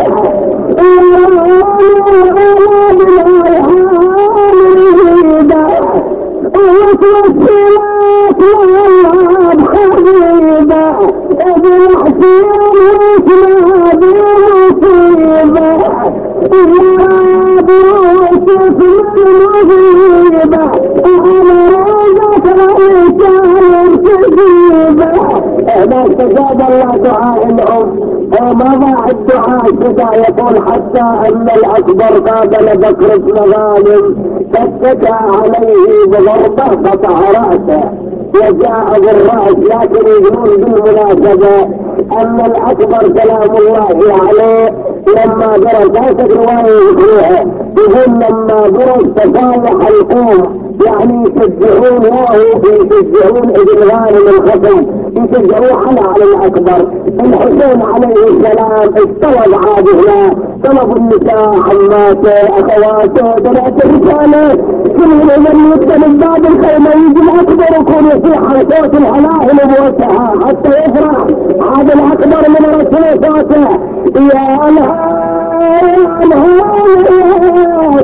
S1: وتوصلات والله بخريبة وبالحسين واسمها بمصيبة يا بيوسف المغيبة وعلى روضة الرجال تجيبة. ما استجاب الله دعاء الام ومضى عد عاشقا يقول حتى ان الاكبر قابل بكر بن غانم فاتكى عليه بضربه قطع راسه وجاء بالراس. لكن يقولون بالمناسبه ان الاكبر سلام الله عليه لما درس هذه الروايه يذكروها يقول لما درس تصالح القوم يعني يشجعون يشجعون ابن غانم الخصم يشجعوه على على الاكبر. الحسين عليه السلام استوى عادله طلب النساء عماته اخواته بنات الرساله كلهم من يبدا من باب الخيمه يجي الاكبر يكون يصيح على صوت الحلاهل موسعه حتى يفرح. هذا الاكبر من رسول صوته يا الهام يا الهام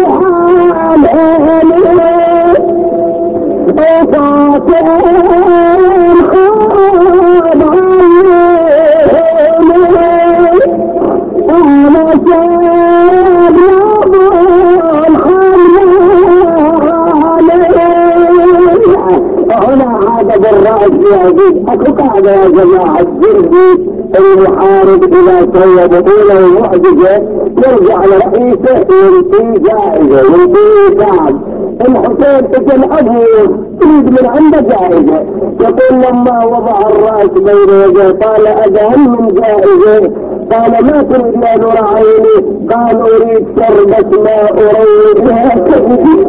S1: اكو قاعدة يا جماعة الجردي المحارب اذا سوى بطولة ومعجزة يرجع لرئيسه وينطي جائزة وينطي تعب. الحسين اجل ابوه يريد من عنده جائزة يقول لما وضع الرأس بين يديه قال ادهم من جائزة قال ما تريد يا نور عيني قال اريد شربة ماء اروي بها كبدي.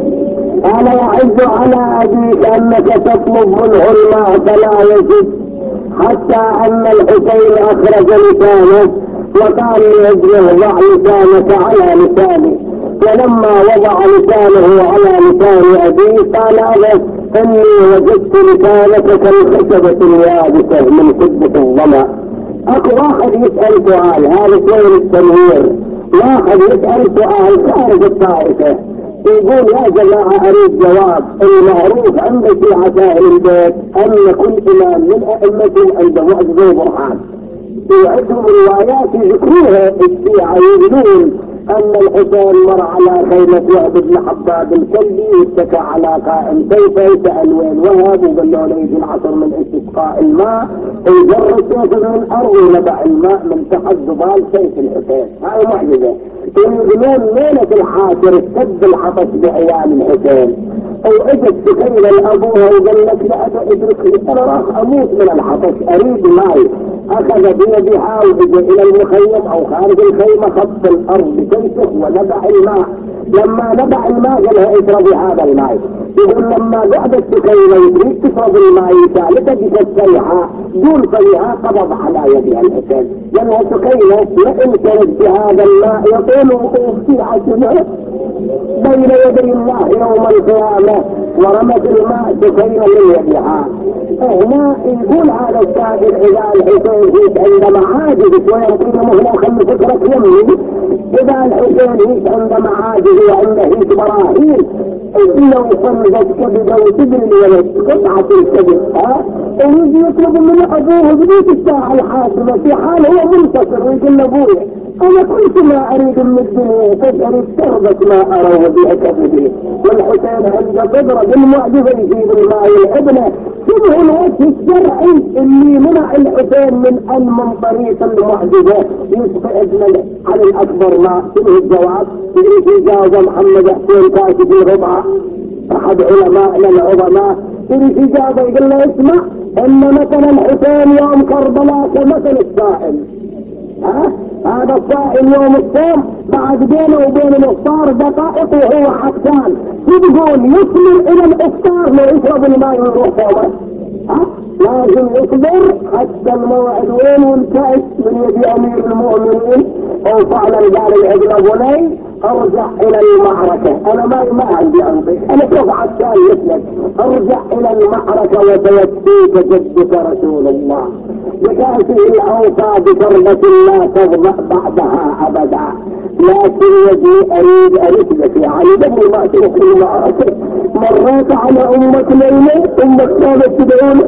S1: قال يعز على ابيك انك تطلب منه الماء فلا يجد حتى ان الحسين اخرج لسانه وقال لابنه ضع لسانك على لساني. ولما وضع لسانه على لسان ابيه قال له اني وجدت لسانك كالخشبة اليابسة من شدة الظمأ. اكو واحد يسأل سؤال هذا شوي التنوير. واحد يسأل سؤال خارج الطائفة يقول يا جماعة اريد جواب. المعروف عند شيعة اهل البيت ان كل امام من ائمتهم عنده معجزة وبرهان وعندهم روايات يذكروها الشيعة يقولون ان الحسين مر على خيمة وهب بن حباب الكلبي واتكى على قائم سيفه سأل وين وهب وقال له يجي العصر من استسقاء الماء ويجر السيف من الارض ونبع الماء من تحت ضبال سيف الحسين. هاي معجزة. يقولون ليلة الحاشر اشتد العطش بعيال الحسين واجت سكينة لابوها وقال لك لا ادركني انا راح اموت من العطش اريد ماي. اخذ بيدها وجاء الى المخيم او خارج الخيمة خط الارض بسيفه ونبع الماء. لما نبع الماء قال لها اشربي هذا الماء. يقول لما قعدت سكينة تريد تشرب الماء ثالثة السيحة دون فيها قبض على يدها الحسين. لانها سكينة لئن كانت بهذا الماء يطول وقوف في عشرة بين يدي الله يوم القيامة ورمت الماء سكينة من يدها. هنا يقول هذا السائل اذا الحسين هيك عندما عاجز ويمكن مهلا خلي فكرة يمي اذا الحسين هيك عندما عاجز وعنده هيك براهين لو صمدت كبده وتدري الولد قطعة الكبد ها يريد يطلب من ابوه بذيك الساعة الحاسمة في حال هو منتصر ويقول لابوه انا كنت ما اريد من الدنيا تجري تربت ما ارى بها كبدي. والحسين عند قدرة بالمعجزة يجيب الماء الابنة شبه الوجه الشرعي اللي منع الحسين من ان من طريق المعجزة يصبح ابن على الاكبر ما شبه الجواب. يريد يجاوب محمد حسين كاشف الغضعة احد علمائنا العظماء يريد يجاوب يقول له اسمع ان مثل الحسين يوم كربلاء كمثل الصائم. ها هذا الصائم يوم الصوم بعد بينه وبين الافطار دقائق وهو عطشان يقول يصبر الى الافطار لو يشرب الماء ويروح صومه. ها لازم يصبر حتى الموعد وين والكأس من يد امير المؤمنين. وفعلا قال الابن بني ارجع الى المعركة انا ما ما عندي انطق انا شوف عطشان مثلك ارجع الى المعركة وسيكفيك جدك رسول الله بكأسه الاوفى بشربة لا تغضأ بعدها ابدا. لكن يجي اريد اريد يعني قبل ما تروح المعركة مرات على امك ليلى امك كانت تدعون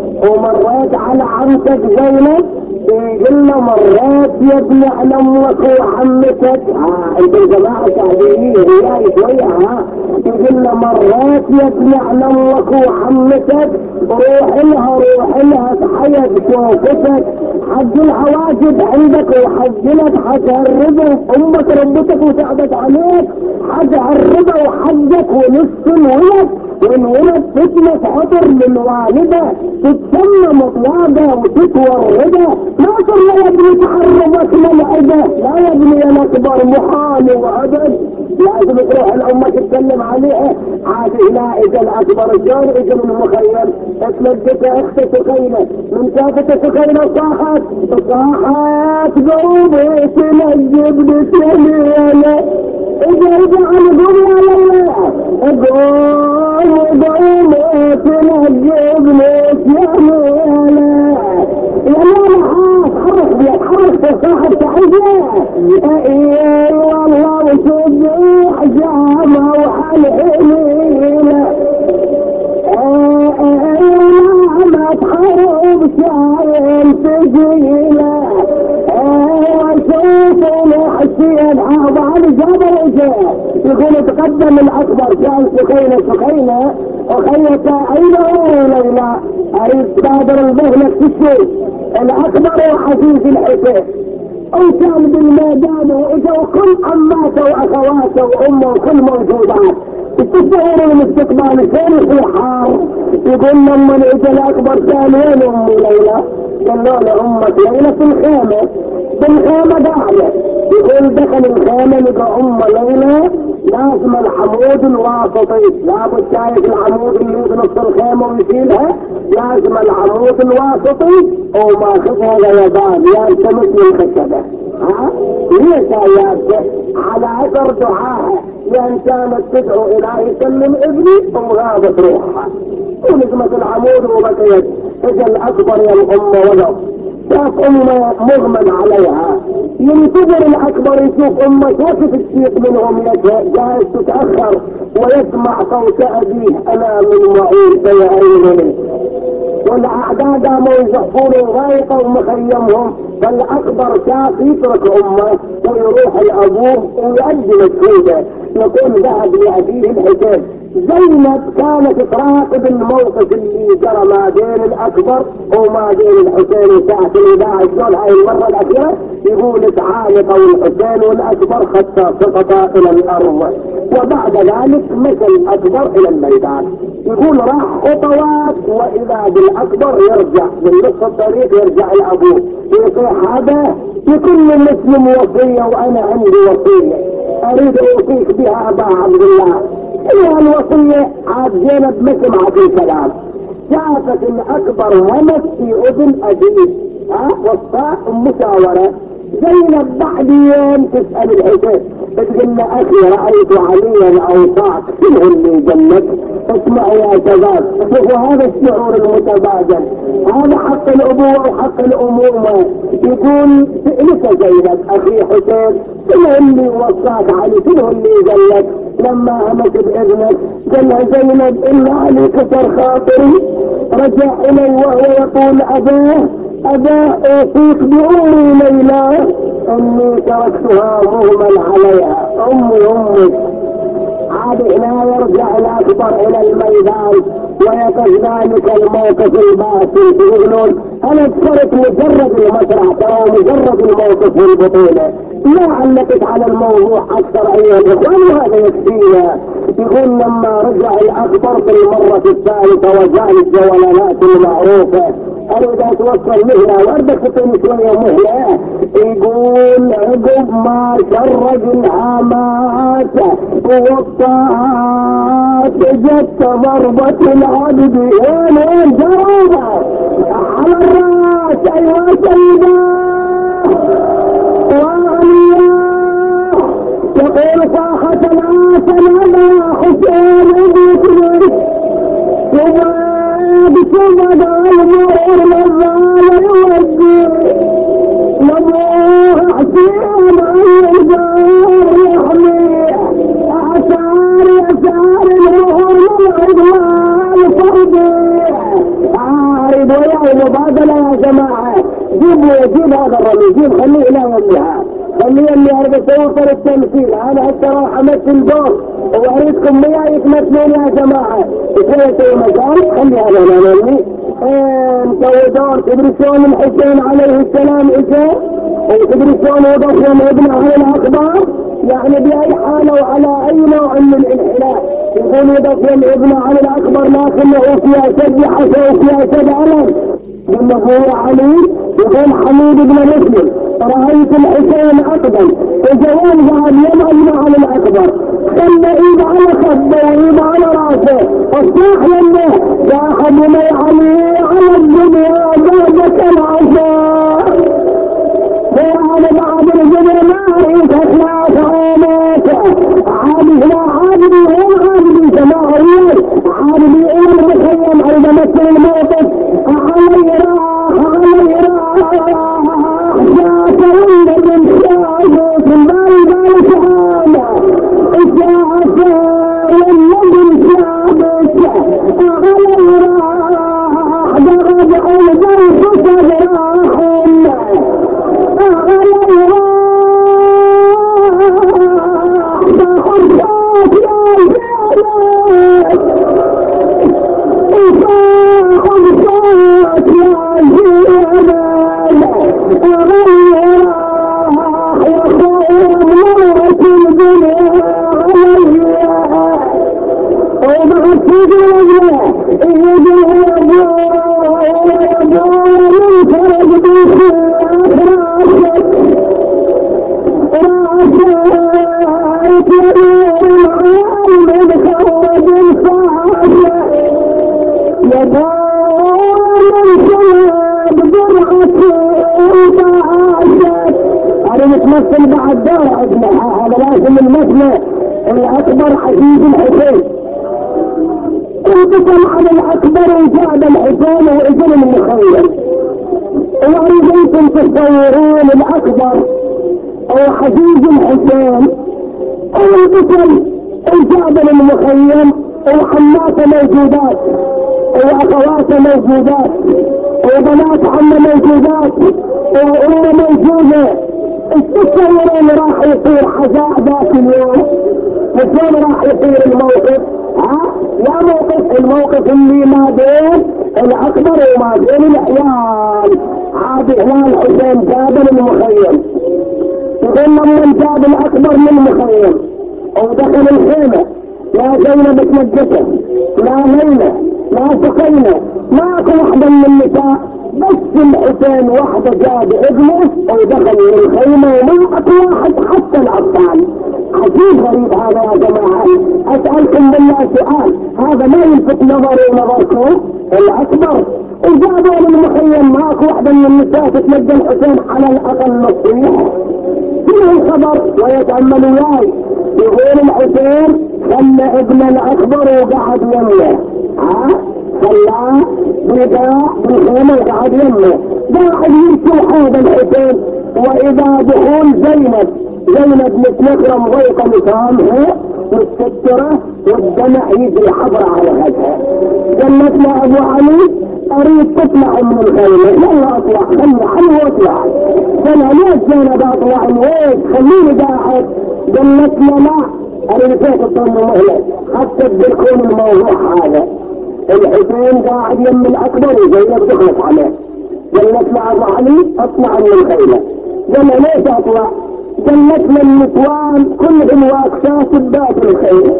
S1: ومرات على عمتك زينب يقول له مرات يبني على امك وعمتك. ها انت الجماعة تعليمية رياي شوية. ها يقول له مرات يبني على امك وعمتك روح لها روح لها تحيا بشوفتك حج الحواجب عندك وحج لك حج الربا، امك ربتك وتعبت عليك، حج الربا وحجك ونصف الولد، والولد تثبت عطر للوالدة تتسمى مطلابة وتكوى الربا. ما صلى يا ابني تحرمك للعبة، لا يا ابني الاكبر محال وابد، لازم تروح الامة تتكلم عليها. عاد هنا اجا الاكبر الجار اجا من المخيم، اتلقت اخت سخينة من شافت سخينة صاحت صاحت قومي تنجب بسليلة، اجا اجا عن قوم يا ليلة قوم قومي تنجب بسليلة يا ليلة حرك بيك حرك صاحب تعيشة اي والله وتبيع جامة وحلحليلة ما تحارب شايل ثقيلة وشوفوا محسين حافظ على الجبل يقول تقدم الاكبر كان سخينة سخينة وخيك اين هو ليلى اريد بادر الذهنك في الشيء الاكبر وحفيظ الحسين وكان بالميدان واجوا كل عماته واخواته وامه وكل موجودات تتصوروا الاستقبال كان في حار. يقول لما اجى الاكبر كان وين ام ليلى؟ قالوا له امك ليلى في الخيمه بالخيمه قاعده. يقول دخل الخيمه لقى ام ليلى لازم العمود الواسطي، لابد شايف العمود اللي بنص الخيمه ويشيلها، لازم العمود الواسطي وماخذها غيبان يلتمس من الخشبه. ها؟ ليش يا على اثر دعاها لان كانت تدعو الى يسلم ابني وغابت روحها ولزمت العمود وبكيت. اجى الاكبر يا الامه ولو شاف امه مغمى عليها، ينتظر الاكبر يشوف امه كيف تشيق منهم جايز تتاخر ويسمع صوت ابيه انا من وعيد سيعينني، والاعداء قاموا يزحفون غايطه ومخيمهم. فالاكبر شاف يترك امه ويروح لابوه ويؤدي مسؤوله يقول ذهب لابيه الحسين. زينب كانت تراقب الموقف اللي جرى ما بين الاكبر وما بين الحسين وساعة الاذاعة شلون هاي المرة الاخيرة يقول تعالقوا الحسين والاكبر حتى سقطا الى الارض، وبعد ذلك مشى الاكبر الى الميدان. يقول راح خطوات واذا بالاكبر يرجع من نصف الطريق يرجع لابوه يصيح هذا لكل مسلم وصية وانا عندي وصية اريد اوصيك بها ابا عبد الله. ايها الوصية عاد زينب ما سمعت الكلام، شافت الاكبر همس في اذن ابيه ها وصاء مشاورة. زينب بعد يوم تسأل الحسين تقول له اخي رأيت عليا اوصاك شنو اللي جنك؟ اسمعوا يا شباب شوفوا هذا الشعور المتبادل، هذا حق الابوة وحق الامومة. يقول سئلك زينب اخي حسين شنو اللي وصاك علي شنو اللي جنك لما همس بابنك؟ قال له زينب ان علي كسر خاطري رجع الي وهو يقول اباه اباه اوصيك بامي ليلى اني تركتها مهمل عليها امي امي. عاد هنا يرجع الاكبر الى الميدان ويقف ذلك الموقف الباسل. يقولون انا ذكرت مجرد المسرح ترى مجرد الموقف والبطولة لا علقت على الموضوع اكثر ايها الاخوان وهذا يكفينا. يقول لما رجع الاكبر في المرة الثالثة وجاء الجولانات المعروفة اريد اتوصل مهلة واردك تطيني شوية مهلة. يقول عقب ما شرج الهامات والطاعات جت ضربة العبد وين وين جرابة على الراس ايها سيدة وعليا يقول صاحة العاسل على حسين بيتني وبعد سبب المرور مظال يودي لابوه حسين عن الجار يحمي اعسار يسار الهور والعدوان فرضي. عارض ويا المبادلة يا جماعة جيبوا جيب هذا الرمي جيب خليه الى يومها خليه اللي اريد توفر التمثيل انا هسه راح امثل دور واريدكم وياي تمثلون يا جماعة شوية مجال خلي هذا الامامي سوي دور. تدري شلون الحسين عليه السلام اجى وتدري شلون وضع ابنه على الاخبار؟ يعني باي حاله وعلى اي نوع من الانحراف يقول وضع ابنه على الاكبر لكنه في اشد حسن وفي اشد الم. لما هو علي يقول حميد بن مسلم رايت الحسين اقدم وجوال قاعد يمعن على الاكبر خلى ايد على خده وايد على راسه افتح لنا يا حبيبي علي على الدنيا بعدك العشاء وانا بعد الدنيا ما اريد اخلاص عينيك عادي لا عادي ولا عادي جماعي عادي الى المخيم عند مثل الموقف علي راح علي راح جاك عند من شاهد البال بال شهاده الشاهد والنبي شابك علي راح ضرب عند الفسد راحل علي راح بحرصات يا زينب بحرصات يا زينب علي راح يا خير مرة الدنيا علي وبعد تجربه يجي يبور ويبور من فرد بيخير راسك راسك يدور العالم بخرج الفاشة يدور من شباب درعة وطاشك. أنا متمثل بعد دار أجنحة هذا لازم المثل الأكبر عزيز الحسين انتصل على الأكبر وجاب الحسين وإذن المخيم. وأريدكم تصورون الأكبر أو عزيز الحسين وانتصل وجاب المخيم وحماته موجودات وأخواته موجودات وبنات عمه موجودات وأمه موجودة. تتصورون راح يصير حزاء ذاك اليوم وشلون راح يصير الموقف؟ ها؟ يا موقف الموقف اللي ما بين الأكبر وما بين العيال. عاد هنا الحسين جاب المخيم يقول لما جاب الأكبر من المخيم ودخل الخيمة لا زينب تنجسه لا ليلة لا سقينة ماكو واحدة من النساء بس الحسين واحدة جاب ابنه ودخل الخيمة وما اكو واحد حتى الأطفال. عجيب غريب هذا يا جماعة. أسألكم بالله سؤال هذا ما يلفت نظري ونظركم؟ الأكبر وجابوا للمخيم ماكو واحدة من النساء تتنجى الحسين على الأقل نصيح. شنو الخبر؟ ويتأمل وياي يقول الحسين خلى ابن الأكبر وقعد يمه ها خلاه بقى بالخيمة وقعد يمه قاعد يمشي هذا الحسين وإذا دخول زينب زينب متنكرة مضيقة مكانها متسترة والدمع يجري حضر على خدها. قالت له ابو علي اريد تطلع من الخيمة. يلا اطلع خلي حلو واطلع. قال ليش زينب اطلع ليش خليني قاعد؟ قالت له لا اريد فيك تضم مهلة حتى تدركون الموضوع هذا. الحسين قاعد يم الاكبر وزينب دخلت عليه. قالت له ابو علي اطلع من الخيمة. قال له ليش اطلع؟ قالت له النسوان كلهم واقفات بباب الخيمة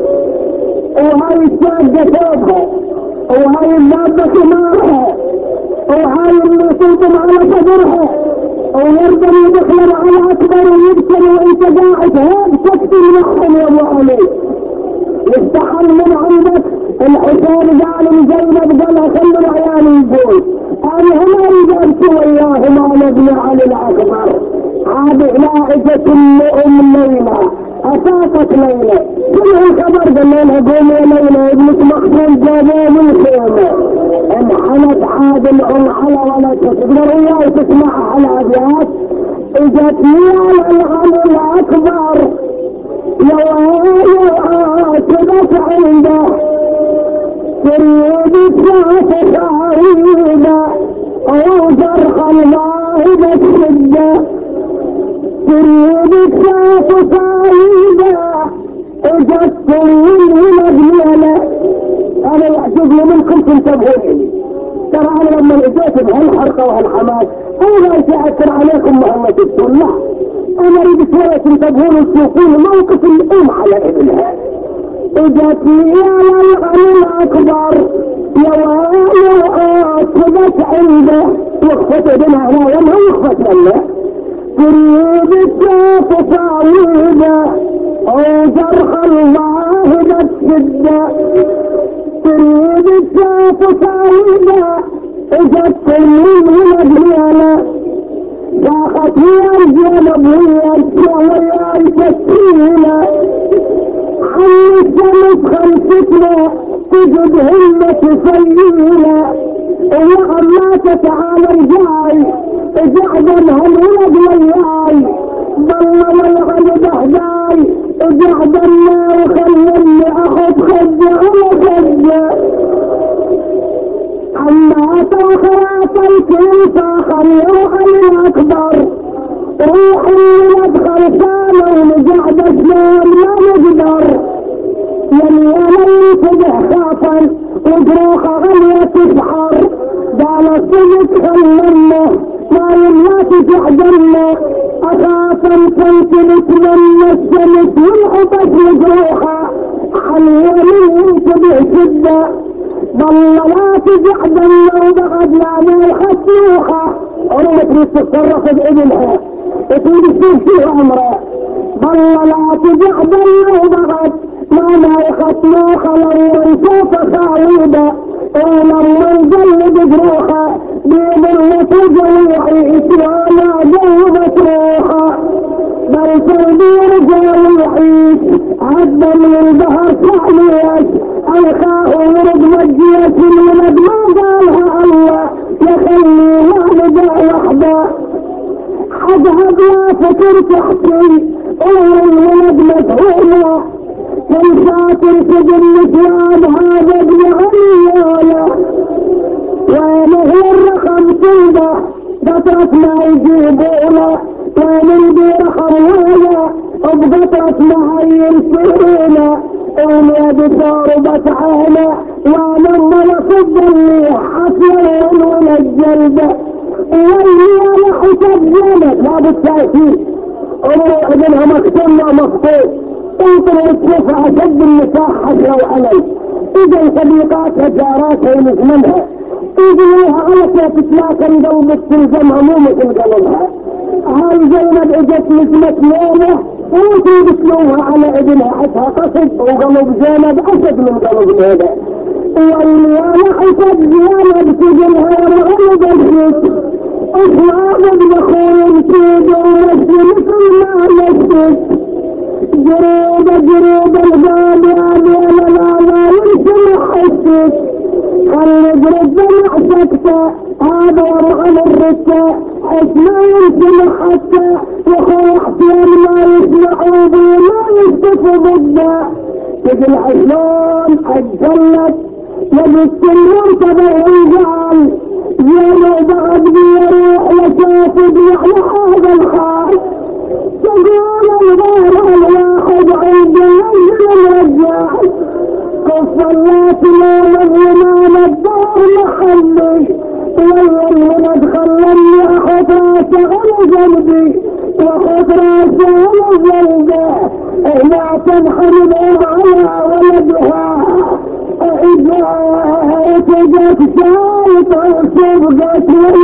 S1: وهاي السادة ثوبها وهاي الدابة ثمارها وهاي اللي صوتهم على صدرها ويرضى يدخل على اكبر ويبكر وانت قاعد هيك تكتب معهم يا ابو علي. يستحل من عندك الحسين قال زينب قال خلوا العيال يقول انا هنا اريد امشي وياهم على ابن علي الاكبر. عاد لائجة ام ليلى افاقت ليلى كل الخبر قال لها قوم يا ليلى ابنك مقتول جابوه من الخيمة انحنت عاد الام على ولا تقدر وياي تسمعها على ابيات اجتني على العم الاكبر يا ويا كبت عنده تريد تشاف خايبة او جرح الله بالشدة تريد تشاف خايبة اجت من ولد ميلة. انا يعجبني منكم تنتبهوا لي ترى انا لما اجيت بهالحرقه وهالحماس انا جاءت عليكم محمد السنه، انا اريد شويه تنتبهون تشوفون موقف الام على ابنها. اجتني يا الغني الاكبر يا ويلي كبت عنده وقفت ابنها هنا وما وقفت له تريد السيف صاويده وجرح الله بتشده، تريد السيف صاويده اجت تنين ولد ماله شاخت هي الجنب ويا ويا التسكينه حل الشمس خمستنا تجد همة سيئنا ويعم ما تتعالى رجاي اجعدم هالولد وياي ضل والغل بهداي اجعدمنا وخلني اخذ خد على خد عما تاخرات الكل فاخر يروح الاكبر روح الولد خلصانه ونجعد شلون ما نقدر يميانا ينتبه خافا وجروخه غلية تسحر قال الصدق خلمه ما يملا تجعدمه اخافا كنت نتمنى الشمس والعطش لجروحه حلوه من ينتبه شده ضل لا تجعدمه وبغد لا ملحة سلوخه عمرك تتصرف بابنها تريد تشوف فيه عمره ضل لا تجعدمه وبغد ما ما يخطلوخه لما نشوف صعيده ولما نجلد جروحه بيضل تجويعي شلون جلبت روحه بل تربي رجال يعيش عدى من البحر تعليش الخاء ورد مجية الولد ما قالها الله يخلي والده وحده حدهد لا فكر تحكي امر الولد مفهومه كم شاطر سجن نسوان هذا ابن عليانا وين هو الرقم تنده قطرة ما يجيبونه وين ندير حوانا بقطرة ما ينسينا واليد صاربت عينه وانا ملفظ اللي حصل من الجلده واللي انا حسب جنب لا بالتأكيد امر ابنها مكتومة مخطوط انطر الشفع اشد النساء حسروا علي اذا صديقاتها جاراتها ينزمنها اذا غلطة تتلاكم قلبك تلزم همومة قلبها. هاي زينب اجت نزمت لونه وتريد تلوها على ابنها حتها قصد وقلب زينب اشد من قلب هذا واللي انا حسب زينب تجنها ورغلب الشيك اصلاح ابن اخوي تيد ونفسي مثل ما نفسك جريد جريد الغالي علي انا لا لا ينسمع حسك خلي جرد دمع سكتة هذا ورغم الركة اسمع ينسمع حتى وخوي حسين ما يسمعوا بي ما يستفوا ضده تقل عشلون اجلت يجي السنور تبع الجعل يلو بعد بيروح لشافد على هذا الخاص تقول الغير الواحد عند ينزل الرجال كفلات لون اليمان الدار محلي والله ندخلني اخذ راسه على جنبي واخذ راسه على جلده لا تنحرم على ولدها اذا تجت شايط صبغت